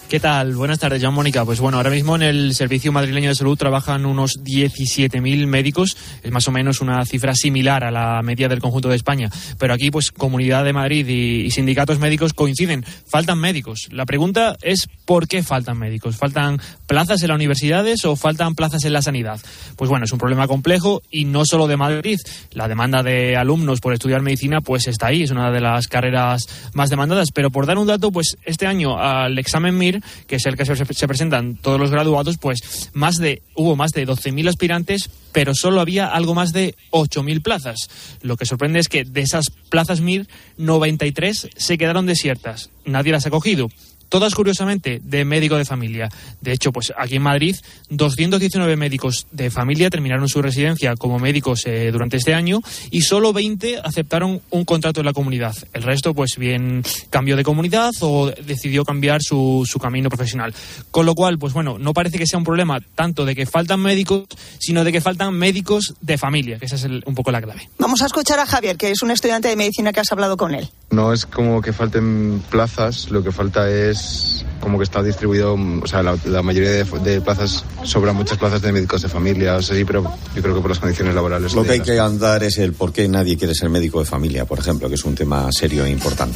¿Qué tal? Buenas tardes, Joan Mónica. Pues bueno, ahora mismo en el Servicio Madrileño de Salud trabajan unos 17.000 médicos, es más o menos una cifra similar a la media del conjunto de España. Pero aquí, pues, Comunidad de Madrid y sindicatos médicos coinciden, faltan médicos. La pregunta es, ¿por qué faltan médicos? ¿Faltan plazas en las universidades o faltan plazas en la sanidad? Pues bueno, es un problema complejo y no solo de Madrid. La demanda de alumnos por estudiar medicina, pues está ahí, es una de las carreras más demandadas. Pero por dar un dato, pues este año al examen MIR, que es el que se presentan todos los graduados, pues hubo más de 12.000 aspirantes, pero solo había algo más de 8.000 plazas. Lo que sorprende es que de esas plazas MIR, 93 se quedaron desiertas. Nadie las ha cogido. Todas, curiosamente, de médico de familia. De hecho, pues aquí en Madrid, 219 médicos de familia terminaron su residencia como médicos durante este año y solo 20 aceptaron un contrato en la comunidad. El resto, pues bien, cambió de comunidad o decidió cambiar su camino profesional. Con lo cual, pues bueno, no parece que sea un problema tanto de que faltan médicos, sino de que faltan médicos de familia, que esa es un poco la clave. Vamos a escuchar a Javier, que es un estudiante de medicina que has hablado con él. No es como que falten plazas, lo que falta es como que está distribuido, o sea, la mayoría de plazas, sobran muchas plazas de médicos de familia, o sea, sí, pero yo creo que por las condiciones laborales. Lo que hay que andar es el por qué nadie quiere ser médico de familia, por ejemplo, que es un tema serio e importante.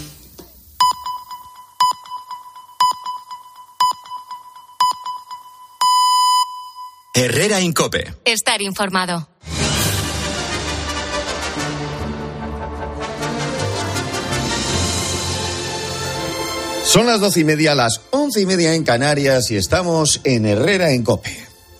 Herrera en COPE. Estar informado. Son las 12:30, las 11:30 en Canarias y estamos en Herrera en COPE.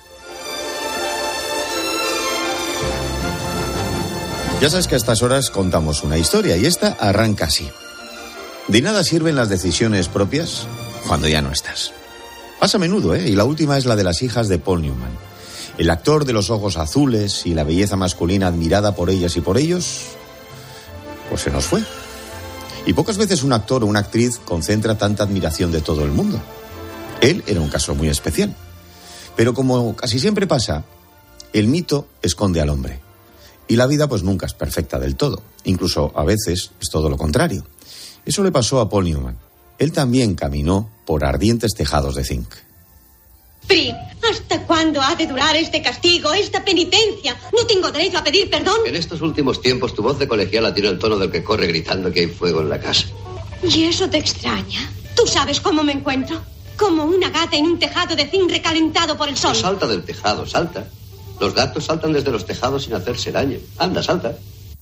Ya sabes que a estas horas contamos una historia y esta arranca así. De nada sirven las decisiones propias cuando ya no estás. Pasa a menudo, ¿eh? Y la última es la de las hijas de Paul Newman. El actor de los ojos azules y la belleza masculina admirada por ellas y por ellos, pues se nos fue. Y pocas veces un actor o una actriz concentra tanta admiración de todo el mundo. Él era un caso muy especial. Pero como casi siempre pasa, el mito esconde al hombre. Y la vida pues nunca es perfecta del todo. Incluso a veces es todo lo contrario. Eso le pasó a Paul Newman. Él también caminó por ardientes tejados de zinc. Fripp, ¿hasta cuándo ha de durar este castigo, esta penitencia? ¿No tengo derecho a pedir perdón? En estos últimos tiempos tu voz de colegiala tiene el tono del que corre gritando que hay fuego en la casa. ¿Y eso te extraña? ¿Tú sabes cómo me encuentro? Como una gata en un tejado de zinc recalentado por el sol. No salta del tejado, salta. Los gatos saltan desde los tejados sin hacerse daño. Anda, salta.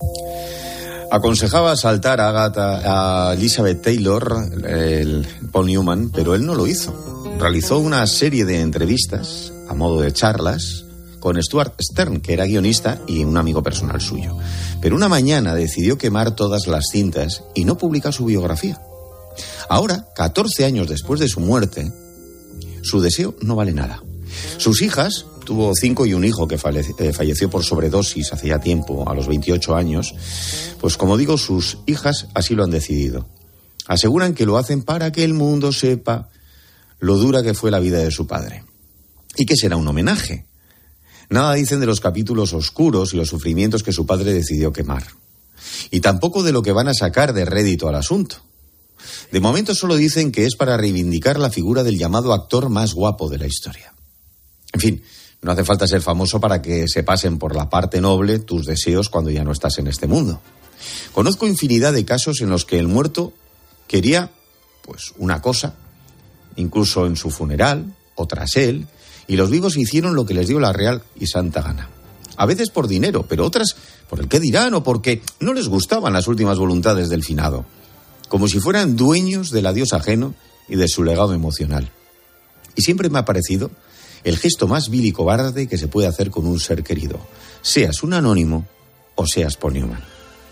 Aconsejaba saltar a Elizabeth Taylor, el Paul Newman, pero él no lo hizo. Realizó una serie de entrevistas a modo de charlas con Stuart Stern, que era guionista y un amigo personal suyo. Pero una mañana decidió quemar todas las cintas y no publicar su biografía. Ahora, 14 años después de su muerte, su deseo no vale nada. Sus hijas, tuvo 5 y un hijo que falleció por sobredosis hace ya tiempo, a los 28 años, pues como digo, sus hijas así lo han decidido. Aseguran que lo hacen para que el mundo sepa lo dura que fue la vida de su padre. Y que será un homenaje. Nada dicen de los capítulos oscuros y los sufrimientos que su padre decidió quemar. Y tampoco de lo que van a sacar de rédito al asunto. De momento solo dicen que es para reivindicar la figura del llamado actor más guapo de la historia. En fin, no hace falta ser famoso para que se pasen por la parte noble tus deseos cuando ya no estás en este mundo. Conozco infinidad de casos en los que el muerto quería, pues, una cosa, incluso en su funeral o tras él, y los vivos hicieron lo que les dio la real y santa gana. A veces por dinero, pero otras por el qué dirán o porque no les gustaban las últimas voluntades del finado, como si fueran dueños del adiós ajeno y de su legado emocional. Y siempre me ha parecido el gesto más vil y cobarde que se puede hacer con un ser querido, seas un anónimo o seas Paul Newman.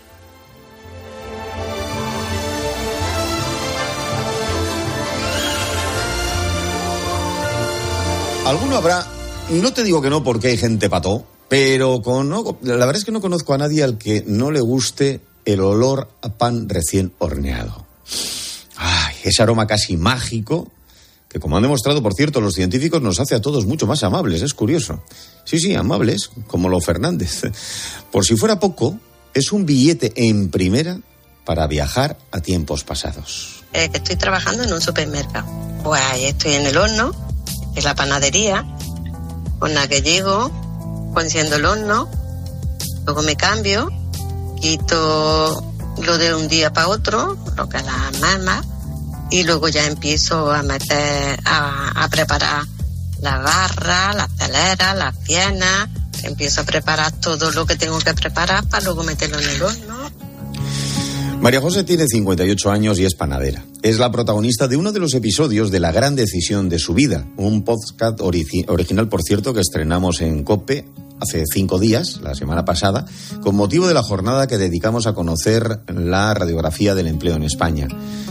Alguno habrá, no te digo que no porque hay gente pató, pero la verdad es que no conozco a nadie al que no le guste el olor a pan recién horneado. Ay, ese aroma casi mágico que, como han demostrado, por cierto, los científicos, nos hace a todos mucho más amables, es curioso. Sí, amables, como los Fernández. Por si fuera poco, es un billete en primera para viajar a tiempos pasados. que estoy trabajando en un supermercado. Pues ahí estoy en el horno, en la panadería, con la que llego, enciendo el horno, luego me cambio, quito lo de un día para otro, lo que es la masa, y luego ya empiezo a meter, a preparar la barra, las teleras, las piernas, empiezo a preparar todo lo que tengo que preparar para luego meterlo en el horno. María José tiene 58 años y es panadera. Es la protagonista de uno de los episodios de La gran decisión de su vida, un podcast original, por cierto, que estrenamos en COPE hace 5 días, la semana pasada, con motivo de la jornada que dedicamos a conocer la radiografía del empleo en España.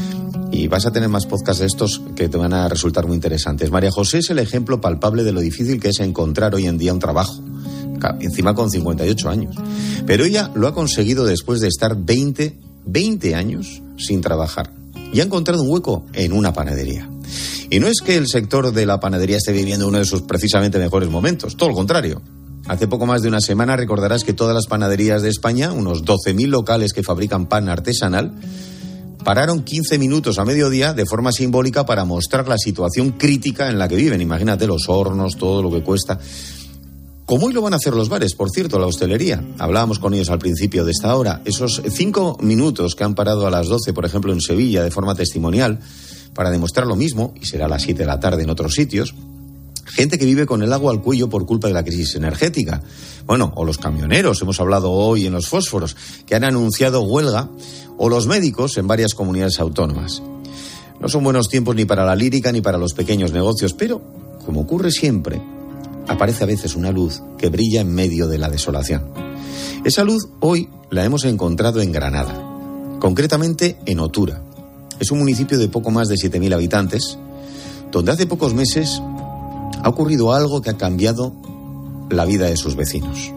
Y vas a tener más podcasts de estos que te van a resultar muy interesantes. María José es el ejemplo palpable de lo difícil que es encontrar hoy en día un trabajo, encima con 58 años. Pero ella lo ha conseguido después de estar 20 años sin trabajar y ha encontrado un hueco en una panadería. Y no es que el sector de la panadería esté viviendo uno de sus precisamente mejores momentos, todo lo contrario. Hace poco más de una semana recordarás que todas las panaderías de España, unos 12.000 locales que fabrican pan artesanal, pararon 15 minutos a mediodía de forma simbólica para mostrar la situación crítica en la que viven. Imagínate los hornos, todo lo que cuesta. Como hoy lo van a hacer los bares, por cierto, la hostelería. Hablábamos con ellos al principio de esta hora. Esos 5 minutos que han parado a las 12, por ejemplo, en Sevilla, de forma testimonial, para demostrar lo mismo, y será a las 7 de la tarde en otros sitios. Gente que vive con el agua al cuello por culpa de la crisis energética. Bueno, o los camioneros, hemos hablado hoy en los fósforos, que han anunciado huelga, o los médicos en varias comunidades autónomas. No son buenos tiempos ni para la lírica ni para los pequeños negocios, pero, como ocurre siempre, aparece a veces una luz que brilla en medio de la desolación. Esa luz hoy la hemos encontrado en Granada, concretamente en Otura. Es un municipio de poco más de 7.000 habitantes, donde hace pocos meses ha ocurrido algo que ha cambiado la vida de sus vecinos.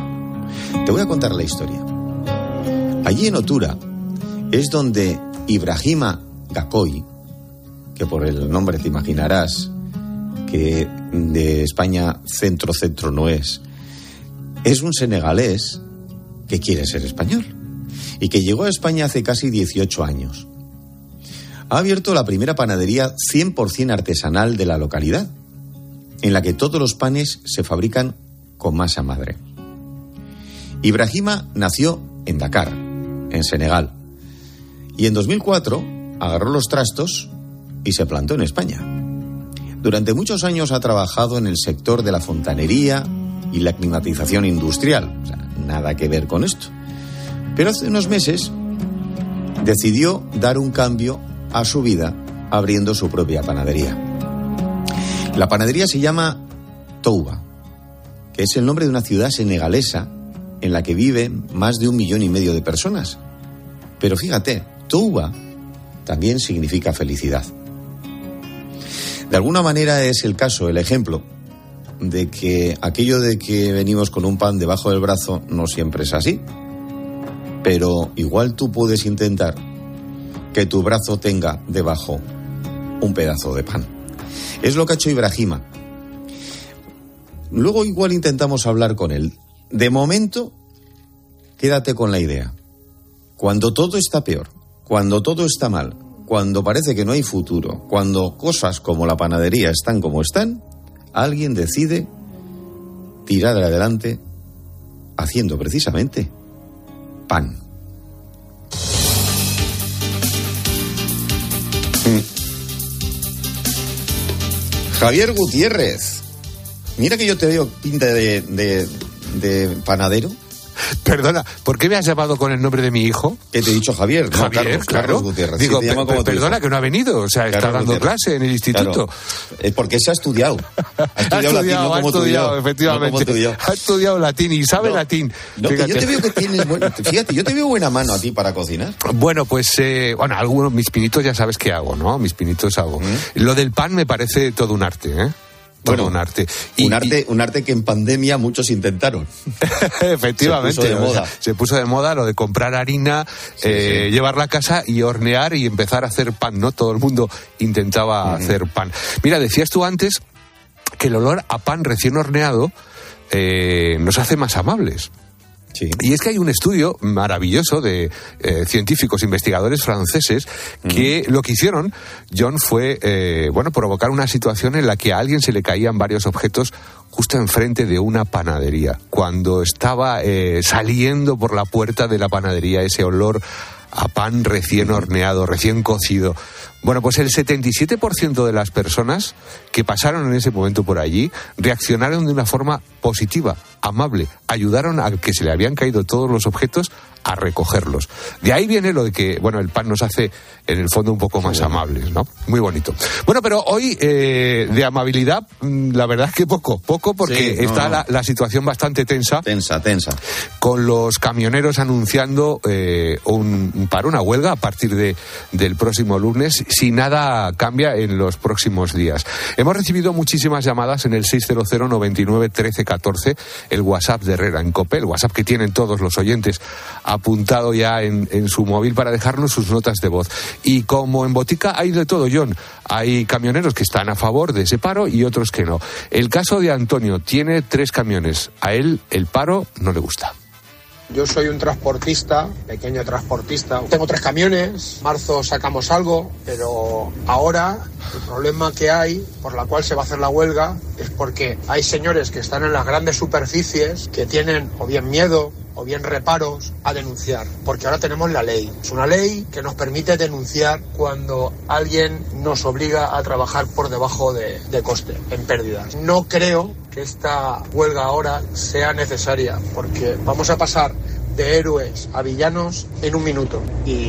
Te voy a contar la historia. Allí en Otura es donde Ibrahima Gakoy, que por el nombre te imaginarás que de España centro no es un senegalés que quiere ser español y que llegó a España hace casi 18 años. Ha abierto la primera panadería 100% artesanal de la localidad, en la que todos los panes se fabrican con masa madre. Ibrahima nació en Dakar, en Senegal, y en 2004 agarró los trastos y se plantó en España. Durante muchos años ha trabajado en el sector de la fontanería y la climatización industrial. O sea, nada que ver con esto. Pero hace unos meses decidió dar un cambio a su vida abriendo su propia panadería. La panadería se llama Touba, que es el nombre de una ciudad senegalesa en la que viven más de 1,5 millones de personas. Pero fíjate, Touba también significa felicidad. De alguna manera es el caso, el ejemplo, de que aquello de que venimos con un pan debajo del brazo no siempre es así. Pero igual tú puedes intentar que tu brazo tenga debajo un pedazo de pan. Es lo que ha hecho Ibrahima. Luego igual intentamos hablar con él. De momento, quédate con la idea. Cuando todo está peor, cuando todo está mal, cuando parece que no hay futuro, cuando cosas como la panadería están como están, alguien decide tirar adelante haciendo precisamente pan. Javier Gutiérrez, mira que yo te veo pinta de panadero. Perdona, ¿por qué me has llamado con el nombre de mi hijo? ¿Qué te he dicho, Javier? Javier, Carlos Gutiérrez. Digo, sí, perdona que no ha venido, o sea, está dando clase en el instituto. Claro. Porque se ha estudiado. Ha estudiado latín, no como tú y yo. Efectivamente. No como tú y yo. Ha estudiado latín y sabe latín. No, que yo te veo que tienes... Fíjate, yo te veo buena mano a ti para cocinar. Bueno, pues, algunos, mis pinitos ya sabes qué hago, ¿no? Mis pinitos hago. Lo del pan me parece todo un arte, ¿eh? Bueno, un arte. Un arte que en pandemia muchos intentaron. Efectivamente. Se puso de moda lo de comprar harina, llevarla a casa y hornear y empezar a hacer pan, ¿no? Todo el mundo intentaba hacer pan. Mira, decías tú antes que el olor a pan recién horneado nos hace más amables. Sí. Y es que hay un estudio maravilloso de científicos, investigadores franceses, que lo que hicieron, John, fue provocar una situación en la que a alguien se le caían varios objetos justo enfrente de una panadería. Cuando estaba saliendo por la puerta de la panadería ese olor a pan recién horneado, recién cocido. Bueno, pues el 77% de las personas que pasaron en ese momento por allí reaccionaron de una forma positiva, amable, ayudaron a que se le habían caído todos los objetos a recogerlos. De ahí viene lo de que, bueno, el pan nos hace en el fondo un poco más amables, ¿no? Muy bonito. Bueno, pero hoy de amabilidad, la verdad es que poco, porque está la situación bastante tensa. Tensa. Con los camioneros anunciando un paro, una huelga a partir del próximo lunes, si nada cambia en los próximos días. Hemos recibido muchísimas llamadas en el 600 99 13 14, el WhatsApp de Herrera en COPE, el WhatsApp que tienen todos los oyentes apuntado ya en su móvil para dejarnos sus notas de voz. Y como en Botica hay de todo, John, hay camioneros que están a favor de ese paro y otros que no. El caso de Antonio tiene 3 camiones. A él el paro no le gusta. Yo soy un transportista, pequeño transportista. Tengo 3 camiones, marzo sacamos algo, pero ahora el problema que hay, por la cual se va a hacer la huelga, es porque hay señores que están en las grandes superficies que tienen o bien miedo o bien reparos a denunciar, porque ahora tenemos la ley. Es una ley que nos permite denunciar cuando alguien nos obliga a trabajar por debajo de coste, en pérdidas. No creo que esta huelga ahora sea necesaria, porque vamos a pasar de héroes a villanos en un minuto.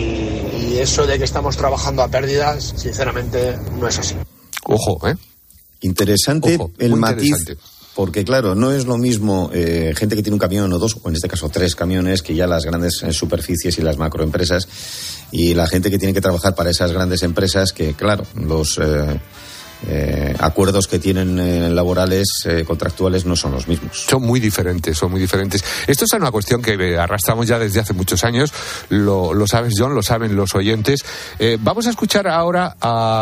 Y eso de que estamos trabajando a pérdidas, sinceramente, no es así. Ojo, ¿eh? Interesante el matiz. Porque, claro, no es lo mismo gente que tiene un camión o 2, o en este caso 3 camiones, que ya las grandes superficies y las macroempresas, y la gente que tiene que trabajar para esas grandes empresas, que, claro, los acuerdos que tienen laborales, contractuales, no son los mismos. Son muy diferentes. Esto es una cuestión que arrastramos ya desde hace muchos años, lo sabes, John, lo saben los oyentes. Vamos a escuchar ahora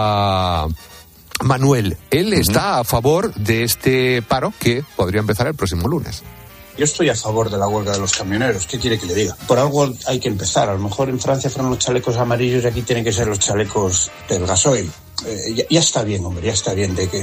a Manuel. Él está a favor de este paro que podría empezar el próximo lunes. Yo estoy a favor de la huelga de los camioneros. ¿Qué quiere que le diga? Por algo hay que empezar. A lo mejor en Francia fueron los chalecos amarillos y aquí tienen que ser los chalecos del gasoil. Ya está bien, hombre, ya está bien de que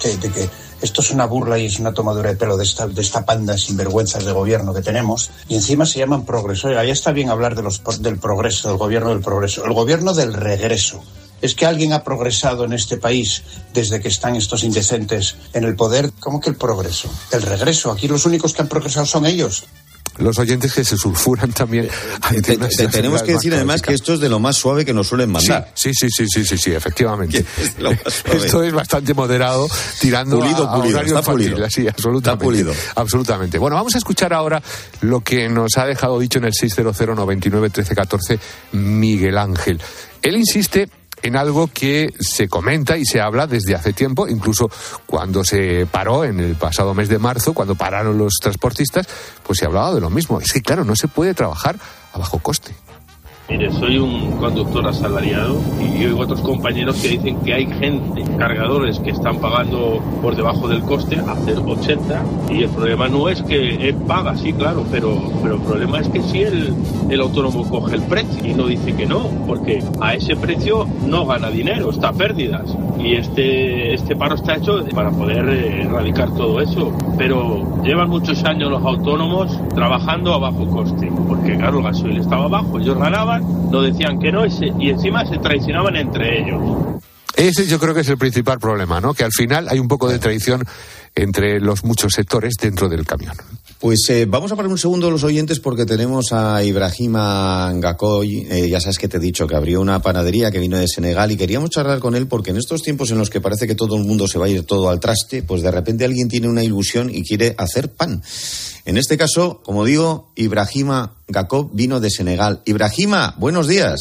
esto es una burla y es una tomadura de pelo de esta panda sinvergüenzas de gobierno que tenemos, y encima se llaman progreso. Ya está bien hablar del progreso, del gobierno del progreso, el gobierno del regreso. ¿Es que alguien ha progresado en este país desde que están estos indecentes en el poder? ¿Cómo que el progreso? El regreso. Aquí los únicos que han progresado son ellos. Los oyentes que se sulfuran también. Tenemos que decir además que esto es de lo más suave que nos suelen mandar. Sí, efectivamente. Esto es bastante moderado, tirando a horario infantil. Sí, absolutamente. Bueno, vamos a escuchar ahora lo que nos ha dejado dicho en el 600 99 13 14 Miguel Ángel. Él insiste en algo que se comenta y se habla desde hace tiempo, incluso cuando se paró en el pasado mes de marzo, cuando pararon los transportistas, pues se hablaba de lo mismo. Es que, claro, no se puede trabajar a bajo coste. Mire, soy un conductor asalariado y oigo a otros compañeros que dicen que hay gente, cargadores, que están pagando por debajo del coste a 0,80, y el problema no es que él paga, sí, claro, pero el problema es que si el autónomo coge el precio y no dice que no, porque a ese precio no gana dinero, está a pérdidas, y este paro está hecho para poder erradicar todo eso, pero llevan muchos años los autónomos trabajando a bajo coste, porque claro, el gasoil estaba bajo, ellos ganaban, no decían que no, y encima se traicionaban entre ellos. Ese yo creo que es el principal problema, ¿no? Que al final hay un poco de traición entre los muchos sectores dentro del camión. Pues vamos a parar un segundo los oyentes porque tenemos a Ibrahima Ngakoy. Ya sabes que te he dicho que abrió una panadería que vino de Senegal y queríamos charlar con él porque en estos tiempos en los que parece que todo el mundo se va a ir todo al traste, pues de repente alguien tiene una ilusión y quiere hacer pan. En este caso, como digo, Ibrahima Ngakoy vino de Senegal. Ibrahima, buenos días.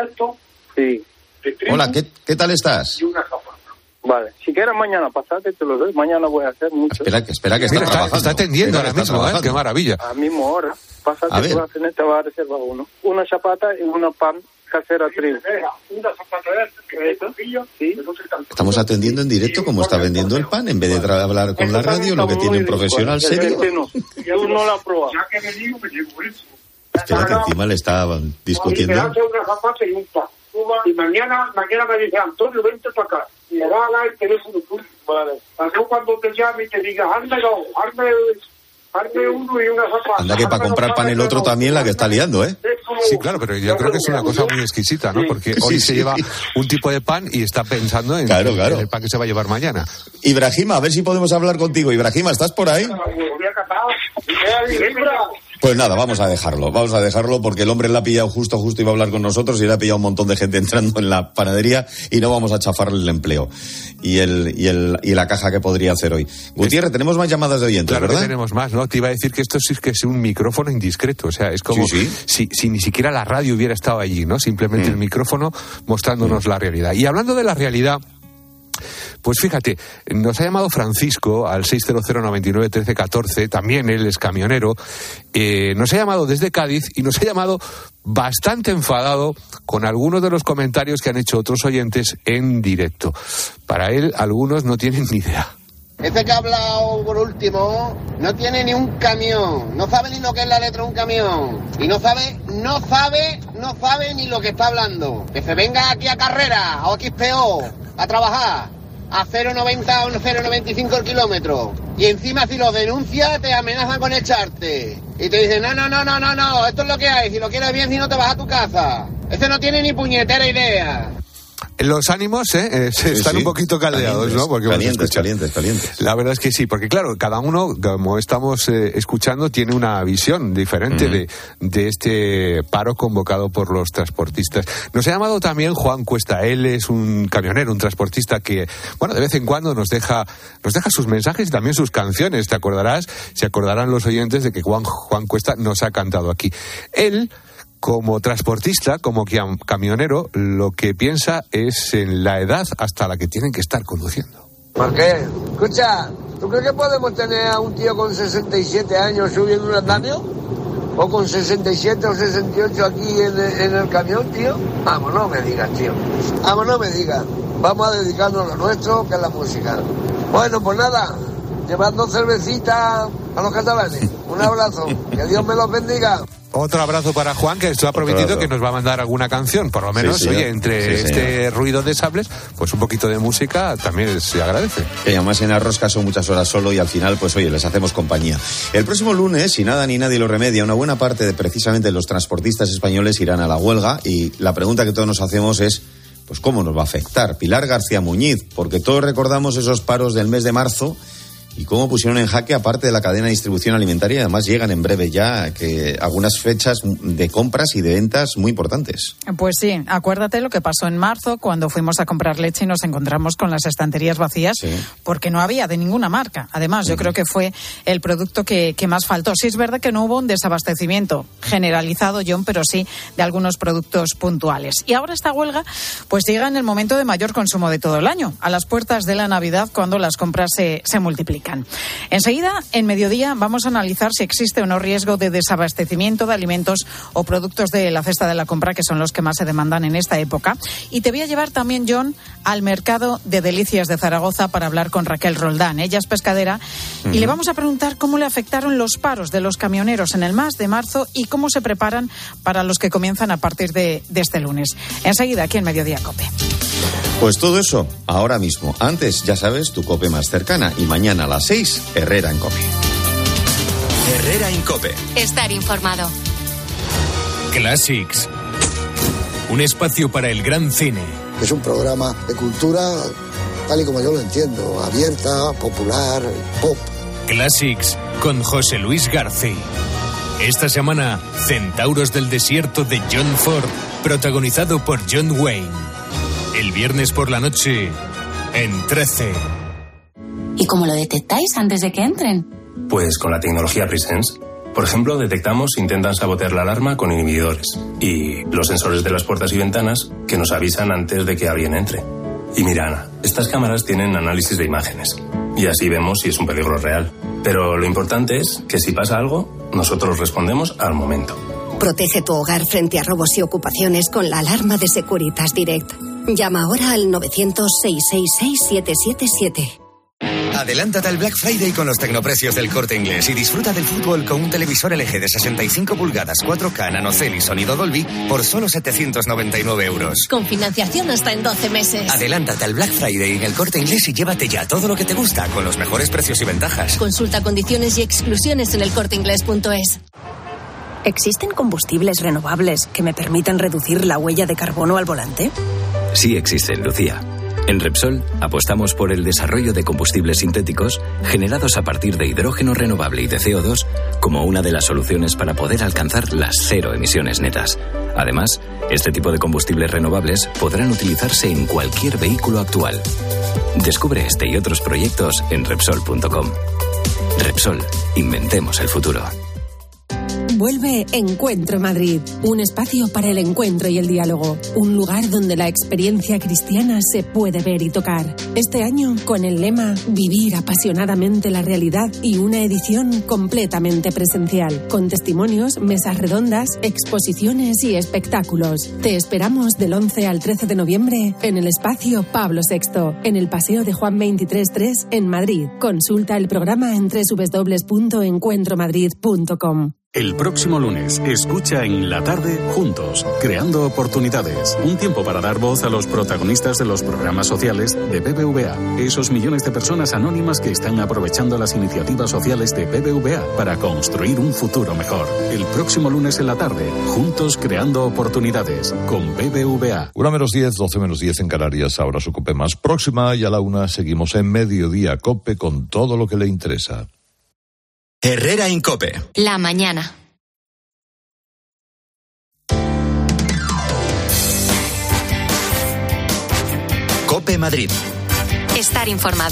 Sí. Hola, ¿qué tal estás? Y una capa. Vale, si quieres mañana pasarte te lo doy, mañana voy a hacer mucho. Espera que está trabajando. Está atendiendo ahora mismo, ¿eh? Qué maravilla. A misma hora, pásate, te vas a reservar uno. Una chapata y una pan casera tribu. Estamos atendiendo en directo cómo está vendiendo el pan, en vez de hablar con la radio, lo que tiene un profesional serio. Tú no la pruebas. Espera, que encima le estaban discutiendo. Y mañana me dice, Antonio, vente para acá. Y le va a dar el teléfono tuyo. Vale. Así cuando te llame y te diga, hazme uno y una zapata. Anda que para comprar pan el otro también la que está liando, ¿eh? Sí, claro, pero yo creo que es una cosa muy exquisita, ¿no? Porque hoy se lleva un tipo de pan y está pensando en el pan que se va a llevar mañana. Ibrahima, a ver si podemos hablar contigo. Ibrahima, ¿estás por ahí? Pues nada, vamos a dejarlo porque el hombre la ha pillado justo y va a hablar con nosotros y le ha pillado un montón de gente entrando en la panadería y no vamos a chafarle el empleo y la caja que podría hacer hoy. Gutiérrez, tenemos más llamadas de oyentes, claro, ¿verdad? Que tenemos más, ¿no? Te iba a decir que esto sí que es un micrófono indiscreto, o sea, es como si ni siquiera la radio hubiera estado allí, ¿no? Simplemente el micrófono mostrándonos la realidad. Y hablando de la realidad, pues fíjate, nos ha llamado Francisco al 600-99-13-14, también él es camionero, nos ha llamado desde Cádiz y nos ha llamado bastante enfadado con algunos de los comentarios que han hecho otros oyentes en directo. Para él, algunos no tienen ni idea. Este que ha hablado por último no tiene ni un camión, no sabe ni lo que es la letra de un camión y no sabe ni lo que está hablando. Que se venga aquí a Carrera o a XPO a trabajar a 0,90 o 0,95 el kilómetro y encima si los denuncias te amenazan con echarte y te dicen no, esto es lo que hay, si lo quieres bien, si no te vas a tu casa. Este no tiene ni puñetera idea. Los ánimos están un poquito caldeados, ¿no? Porque calientes. La verdad es que sí, porque claro, cada uno, como estamos escuchando, tiene una visión diferente de este paro convocado por los transportistas. Nos ha llamado también Juan Cuesta. Él es un camionero, un transportista que, bueno, de vez en cuando nos deja sus mensajes y también sus canciones. Se acordarán los oyentes de que Juan Cuesta nos ha cantado aquí. Él, como transportista, como camionero, lo que piensa es en la edad hasta la que tienen que estar conduciendo. ¿Por qué? Escucha, ¿tú crees que podemos tener a un tío con 67 años subiendo un andamio? ¿O con 67 o 68 aquí en el camión, tío? Vamos, no me digas, tío. Vamos, no me digas. Vamos a dedicarnos a lo nuestro, que es la música. Bueno, pues nada, llevando cervecita a los catalanes. Un abrazo, que Dios me los bendiga. Otro abrazo para Juan, que esto ha prometido que nos va a mandar alguna canción, por lo menos, entre ruido de sables, pues un poquito de música también se agradece. Que además en Arrosca son muchas horas solo y al final, pues oye, les hacemos compañía. El próximo lunes, si nada ni nadie lo remedia, una buena parte de precisamente los transportistas españoles irán a la huelga y la pregunta que todos nos hacemos es, pues ¿cómo nos va a afectar? Pilar García Muñiz, porque todos recordamos esos paros del mes de marzo y cómo pusieron en jaque a parte de la cadena de distribución alimentaria. Además llegan en breve ya que algunas fechas de compras y de ventas muy importantes. Pues sí, acuérdate lo que pasó en marzo cuando fuimos a comprar leche y nos encontramos con las estanterías vacías porque no había de ninguna marca. Además, yo creo que fue el producto que más faltó. Sí es verdad que no hubo un desabastecimiento generalizado, John, pero sí de algunos productos puntuales. Y ahora esta huelga pues llega en el momento de mayor consumo de todo el año, a las puertas de la Navidad, cuando las compras se multiplican. Enseguida, en Mediodía, vamos a analizar si existe o no riesgo de desabastecimiento de alimentos o productos de la cesta de la compra, que son los que más se demandan en esta época. Y te voy a llevar también, John, al mercado de delicias de Zaragoza para hablar con Raquel Roldán. Ella es pescadera y le vamos a preguntar cómo le afectaron los paros de los camioneros en el mes de marzo y cómo se preparan para los que comienzan a partir de este lunes. Enseguida, aquí en Mediodía COPE. Pues todo eso, ahora mismo. Antes, ya sabes, tu COPE más cercana. Y mañana a las 6, Herrera en COPE. Herrera en COPE. Estar informado. Classics. Un espacio para el gran cine. Es un programa de cultura, tal y como yo lo entiendo, abierta, popular, pop. Classics con José Luis García. Esta semana, Centauros del Desierto de John Ford, protagonizado por John Wayne. El viernes por la noche, en 13. ¿Y cómo lo detectáis antes de que entren? Pues con la tecnología Presence. Por ejemplo, detectamos si intentan sabotear la alarma con inhibidores. Y los sensores de las puertas y ventanas que nos avisan antes de que alguien entre. Y mira, Ana, estas cámaras tienen análisis de imágenes. Y así vemos si es un peligro real. Pero lo importante es que si pasa algo, nosotros respondemos al momento. Protege tu hogar frente a robos y ocupaciones con la alarma de Securitas Direct. Llama ahora al 900-666-777. Adelántate al Black Friday con los tecnoprecios del Corte Inglés y disfruta del fútbol con un televisor LG de 65 pulgadas 4K NanoCell y sonido Dolby por solo 799 euros. Con financiación hasta en 12 meses. Adelántate al Black Friday en el Corte Inglés y llévate ya todo lo que te gusta con los mejores precios y ventajas. Consulta condiciones y exclusiones en elcorteinglés.es. ¿Existen combustibles renovables que me permitan reducir la huella de carbono al volante? Sí existen, Lucía. En Repsol apostamos por el desarrollo de combustibles sintéticos generados a partir de hidrógeno renovable y de CO2 como una de las soluciones para poder alcanzar las cero emisiones netas. Además, este tipo de combustibles renovables podrán utilizarse en cualquier vehículo actual. Descubre este y otros proyectos en Repsol.com. Repsol, inventemos el futuro. Vuelve Encuentro Madrid, un espacio para el encuentro y el diálogo, un lugar donde la experiencia cristiana se puede ver y tocar. Este año con el lema Vivir apasionadamente la realidad y una edición completamente presencial, con testimonios, mesas redondas, exposiciones y espectáculos. Te esperamos del 11 al 13 de noviembre en el espacio Pablo VI, en el Paseo de Juan 23.3 en Madrid. Consulta el programa en www.encuentromadrid.com. El próximo lunes, escucha en la tarde Juntos, creando oportunidades. Un tiempo para dar voz a los protagonistas de los programas sociales de BBVA. Esos millones de personas anónimas que están aprovechando las iniciativas sociales de BBVA para construir un futuro mejor. El próximo lunes en la tarde, Juntos, creando oportunidades, con BBVA. 1:10, 12:10 en Canarias, ahora su COPE más próxima y a la 1 seguimos en Mediodía COPE con todo lo que le interesa. Herrera Incope. La mañana. COPE Madrid. Estar informado.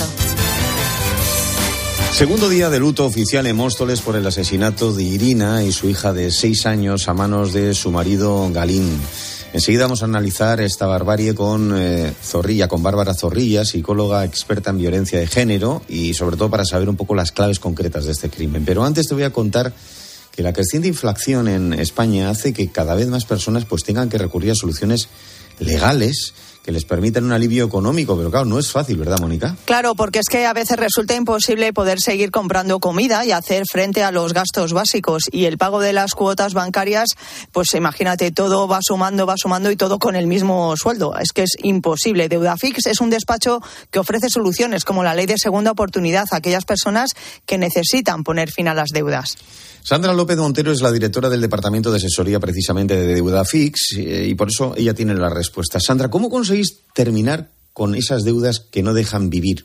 Segundo día de luto oficial en Móstoles por el asesinato de Irina y su hija de 6 años a manos de su marido Galín. Enseguida vamos a analizar esta barbarie con Bárbara Zorrilla, psicóloga experta en violencia de género y sobre todo para saber un poco las claves concretas de este crimen. Pero antes te voy a contar que la creciente inflación en España hace que cada vez más personas pues tengan que recurrir a soluciones legales que les permitan un alivio económico, pero claro, no es fácil, ¿verdad, Mónica? Claro, porque es que a veces resulta imposible poder seguir comprando comida y hacer frente a los gastos básicos, y el pago de las cuotas bancarias, pues imagínate, todo va sumando y todo con el mismo sueldo. Es que es imposible. Deudafix es un despacho que ofrece soluciones como la ley de segunda oportunidad a aquellas personas que necesitan poner fin a las deudas. Sandra López Montero es la directora del Departamento de Asesoría precisamente de Deudafix y por eso ella tiene la respuesta. Sandra, ¿cómo conseguís terminar con esas deudas que no dejan vivir?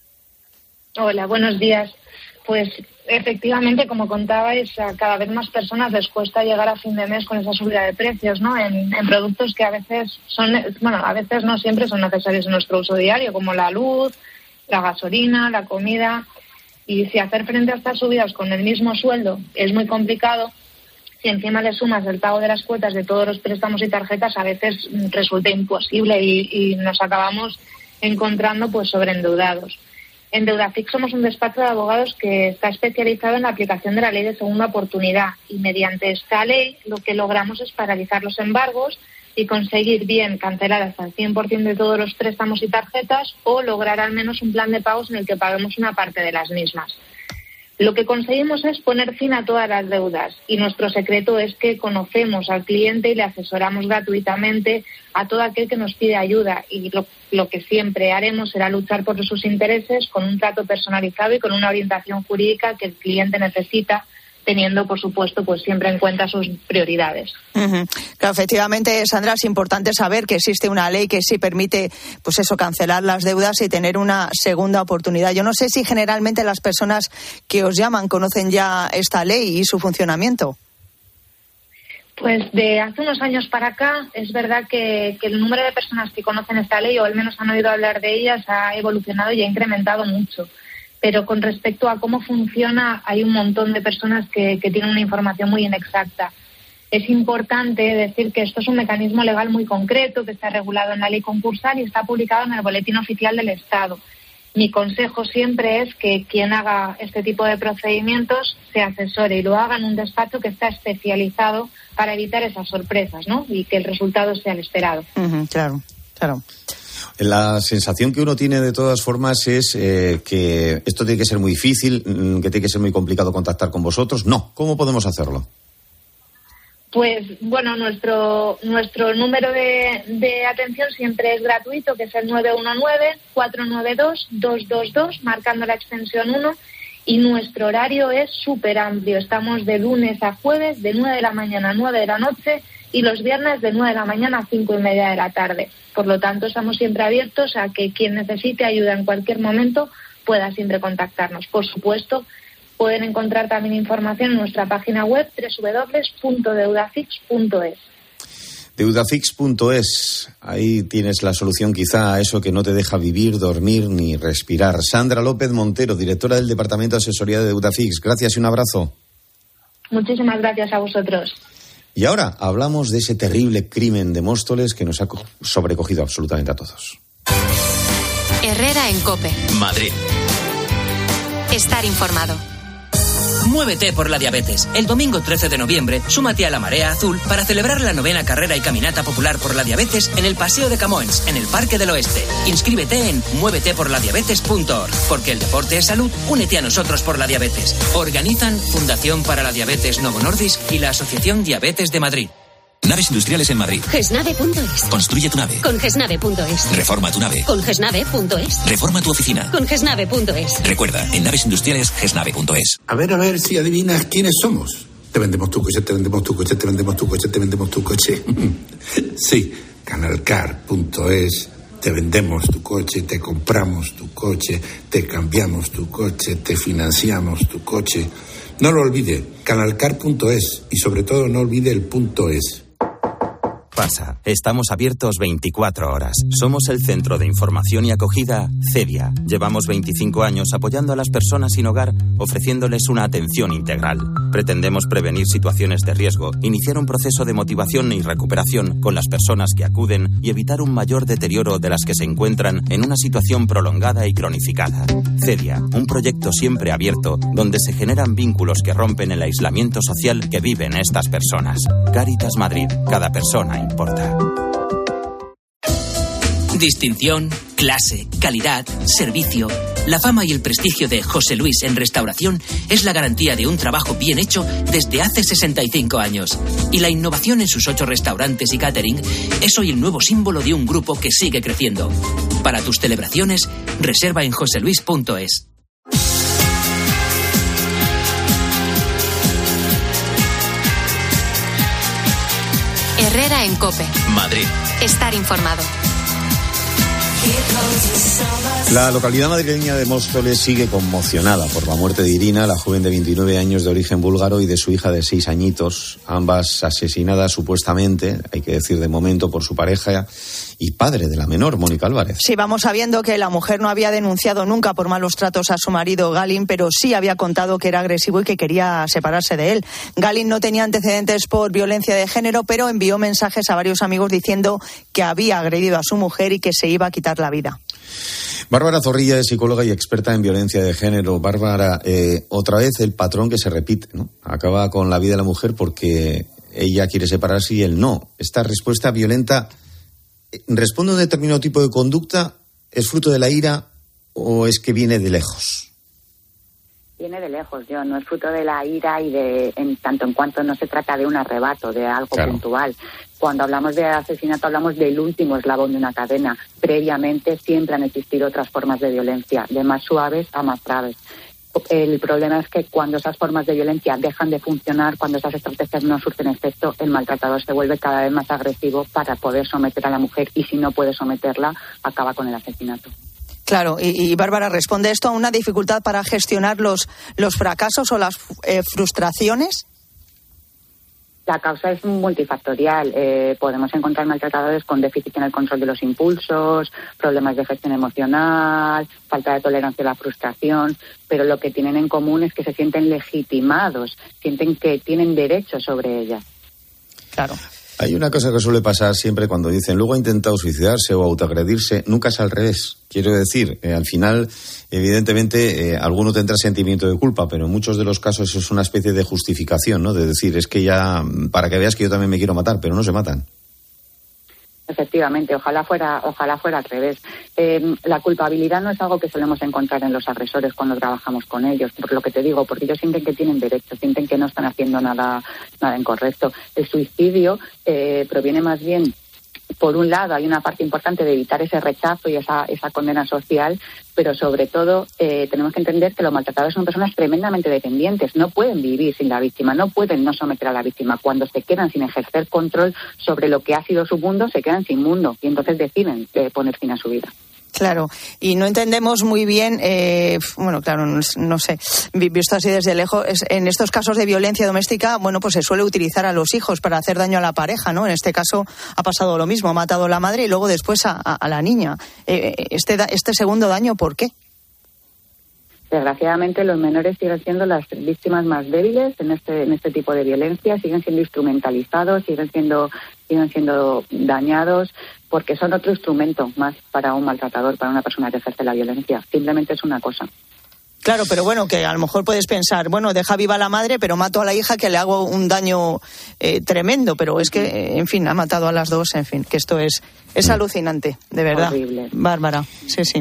Hola, buenos días. Pues efectivamente, como contabais, a cada vez más personas les cuesta llegar a fin de mes con esa subida de precios, ¿no? En productos que a veces no siempre son necesarios en nuestro uso diario, como la luz, la gasolina, la comida. Y si hacer frente a estas subidas con el mismo sueldo es muy complicado, si encima le sumas el pago de las cuotas de todos los préstamos y tarjetas, a veces resulta imposible y nos acabamos encontrando pues sobreendeudados. En Deudafix somos un despacho de abogados que está especializado en la aplicación de la ley de segunda oportunidad, y mediante esta ley lo que logramos es paralizar los embargos y conseguir bien cancelar hasta el 100% de todos los préstamos y tarjetas, o lograr al menos un plan de pagos en el que paguemos una parte de las mismas. Lo que conseguimos es poner fin a todas las deudas, y nuestro secreto es que conocemos al cliente y le asesoramos gratuitamente a todo aquel que nos pide ayuda, y lo que siempre haremos será luchar por sus intereses con un trato personalizado y con una orientación jurídica que el cliente necesita, teniendo, por supuesto, pues siempre en cuenta sus prioridades. Uh-huh. Claro, efectivamente, Sandra, es importante saber que existe una ley que sí permite, pues eso, cancelar las deudas y tener una segunda oportunidad. Yo no sé si generalmente las personas que os llaman conocen ya esta ley y su funcionamiento. Pues de hace unos años para acá es verdad que el número de personas que conocen esta ley, o al menos han oído hablar de ellas, ha evolucionado y ha incrementado mucho. Pero con respecto a cómo funciona, hay un montón de personas que tienen una información muy inexacta. Es importante decir que esto es un mecanismo legal muy concreto, que está regulado en la ley concursal y está publicado en el Boletín Oficial del Estado. mi consejo siempre es que quien haga este tipo de procedimientos se asesore y lo haga en un despacho que está especializado para evitar esas sorpresas, ¿no? Y que el resultado sea el esperado. Claro. La sensación que uno tiene de todas formas es que esto tiene que ser muy difícil, que tiene que ser muy complicado contactar con vosotros. No, ¿cómo podemos hacerlo? Pues bueno, nuestro número de atención siempre es gratuito, que es el 919-492-222, marcando la extensión 1, y nuestro horario es súper amplio. Estamos de lunes a jueves, de 9 de la mañana a 9 de la noche, y los viernes de 9 de la mañana a 5:30 de la tarde. Por lo tanto, estamos siempre abiertos a que quien necesite ayuda en cualquier momento pueda siempre contactarnos. Por supuesto, pueden encontrar también información en nuestra página web www.deudafix.es. Deudafix.es, ahí tienes la solución quizá a eso que no te deja vivir, dormir ni respirar. Sandra López Montero, directora del Departamento de Asesoría de Deudafix. Gracias y un abrazo. Muchísimas gracias a vosotros. Y ahora hablamos de ese terrible crimen de Móstoles que nos ha sobrecogido absolutamente a todos. Herrera en COPE. Madrid. Estar informado. Muévete por la diabetes. El domingo 13 de noviembre, súmate a la Marea Azul para celebrar la 9ª carrera y caminata popular por la diabetes en el Paseo de Camoens, en el Parque del Oeste. Inscríbete en muéveteporladiabetes.org, porque el deporte es salud. Únete a nosotros por la diabetes. Organizan Fundación para la Diabetes Novo Nordisk y la Asociación Diabetes de Madrid. Naves industriales en Madrid. Gesnave.es. Construye tu nave. Con Gesnave.es. Reforma tu nave. Con Gesnave.es. Reforma tu oficina. Con Gesnave.es. Recuerda, en naves industriales, Gesnave.es. A ver si adivinas quiénes somos. Te vendemos tu coche, te vendemos tu coche, te vendemos tu coche, te vendemos tu coche. Sí, Canalcar.es. Te vendemos tu coche, te compramos tu coche, te cambiamos tu coche, te financiamos tu coche. No lo olvide, Canalcar.es, y sobre todo no olvide el .es. Pasa, estamos abiertos 24 horas. Somos el centro de información y acogida CEDIA. Llevamos 25 años apoyando a las personas sin hogar, ofreciéndoles una atención integral. Pretendemos prevenir situaciones de riesgo, iniciar un proceso de motivación y recuperación con las personas que acuden y evitar un mayor deterioro de las que se encuentran en una situación prolongada y cronificada. CEDIA, un proyecto siempre abierto donde se generan vínculos que rompen el aislamiento social que viven estas personas. Cáritas Madrid, cada persona importa. Distinción, clase, calidad, servicio. La fama y el prestigio de José Luis en restauración es la garantía de un trabajo bien hecho desde hace 65 años. Y la innovación en sus 8 restaurantes y catering es hoy el nuevo símbolo de un grupo que sigue creciendo. Para tus celebraciones, reserva en joseluis.es. Herrera en COPE. Madrid. Estar informado. La localidad madrileña de Móstoles sigue conmocionada por la muerte de Irina, la joven de 29 años de origen búlgaro, y de su hija de 6 añitos, ambas asesinadas supuestamente, hay que decir de momento, por su pareja y padre de la menor, Mónica Álvarez. Sí, vamos sabiendo que la mujer no había denunciado nunca por malos tratos a su marido Galin, pero sí había contado que era agresivo y que quería separarse de él. Galin no tenía antecedentes por violencia de género, pero envió mensajes a varios amigos diciendo que había agredido a su mujer y que se iba a quitar la vida. Bárbara Zorrilla es psicóloga y experta en violencia de género. Bárbara, otra vez el patrón que se repite, ¿no? Acaba con la vida de la mujer porque ella quiere separarse y él no. Esta respuesta violenta responde a un determinado tipo de conducta, ¿es fruto de la ira o es que viene de lejos? Viene de lejos, no es fruto de la ira y en tanto en cuanto no se trata de un arrebato, de algo puntual. Cuando hablamos de asesinato hablamos del último eslabón de una cadena. Previamente siempre han existido otras formas de violencia, de más suaves a más graves. El problema es que cuando esas formas de violencia dejan de funcionar, cuando esas estrategias no surten efecto, el maltratador se vuelve cada vez más agresivo para poder someter a la mujer, y si no puede someterla, acaba con el asesinato. Claro, y Bárbara, ¿responde esto a una dificultad para gestionar los fracasos o las frustraciones? La causa es multifactorial. Podemos encontrar maltratadores con déficit en el control de los impulsos, problemas de gestión emocional, falta de tolerancia a la frustración, pero lo que tienen en común es que se sienten legitimados, sienten que tienen derecho sobre ellas. Claro. Hay una cosa que suele pasar siempre cuando dicen luego ha intentado suicidarse o autoagredirse, nunca es al revés. Quiero decir, al final, evidentemente, alguno tendrá sentimiento de culpa, pero en muchos de los casos es una especie de justificación, ¿no? De decir, es que ya, para que veas que yo también me quiero matar, pero no se matan. Efectivamente, ojalá fuera al revés. La culpabilidad no es algo que solemos encontrar en los agresores cuando trabajamos con ellos, por lo que te digo, porque ellos sienten que tienen derecho, sienten que no están haciendo nada incorrecto. El suicidio proviene más bien, por un lado, hay una parte importante de evitar ese rechazo y esa condena social, pero sobre todo tenemos que entender que los maltratadores son personas tremendamente dependientes, no pueden vivir sin la víctima, no pueden no someter a la víctima. Cuando se quedan sin ejercer control sobre lo que ha sido su mundo, se quedan sin mundo y entonces deciden poner fin a su vida. Claro, y no entendemos muy bien, bueno, claro, no sé, visto así desde lejos, en estos casos de violencia doméstica, bueno, pues se suele utilizar a los hijos para hacer daño a la pareja, ¿no? En este caso ha pasado lo mismo, ha matado a la madre y luego después a la niña. Este segundo daño, ¿por qué? Desgraciadamente los menores siguen siendo las víctimas más débiles en este tipo de violencia, siguen siendo instrumentalizados, siguen siendo dañados, porque son otro instrumento más para un maltratador, para una persona que ejerce la violencia. Simplemente es una cosa. Claro, pero bueno, que a lo mejor puedes pensar, bueno, deja viva a la madre, pero mato a la hija, que le hago un daño tremendo, pero es que, en fin, ha matado a las dos, en fin, que esto es alucinante, de verdad. Horrible. Bárbara, sí.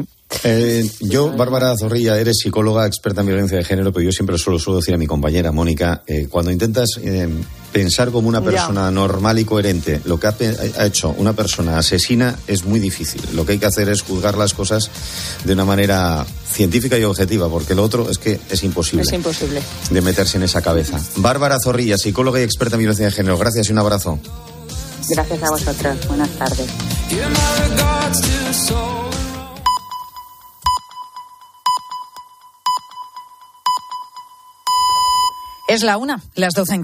Bárbara Zorrilla, eres psicóloga experta en violencia de género, pero yo siempre suelo decir a mi compañera Mónica, cuando intentas pensar como una persona normal y coherente lo que ha hecho una persona asesina, es muy difícil. Lo que hay que hacer es juzgar las cosas de una manera científica y objetiva, porque lo otro es que es imposible. Es imposible de meterse en esa cabeza. Bárbara Zorrilla, psicóloga y experta en violencia de género, gracias y un abrazo. Gracias a vosotros, buenas tardes. Es la 1, las 12 en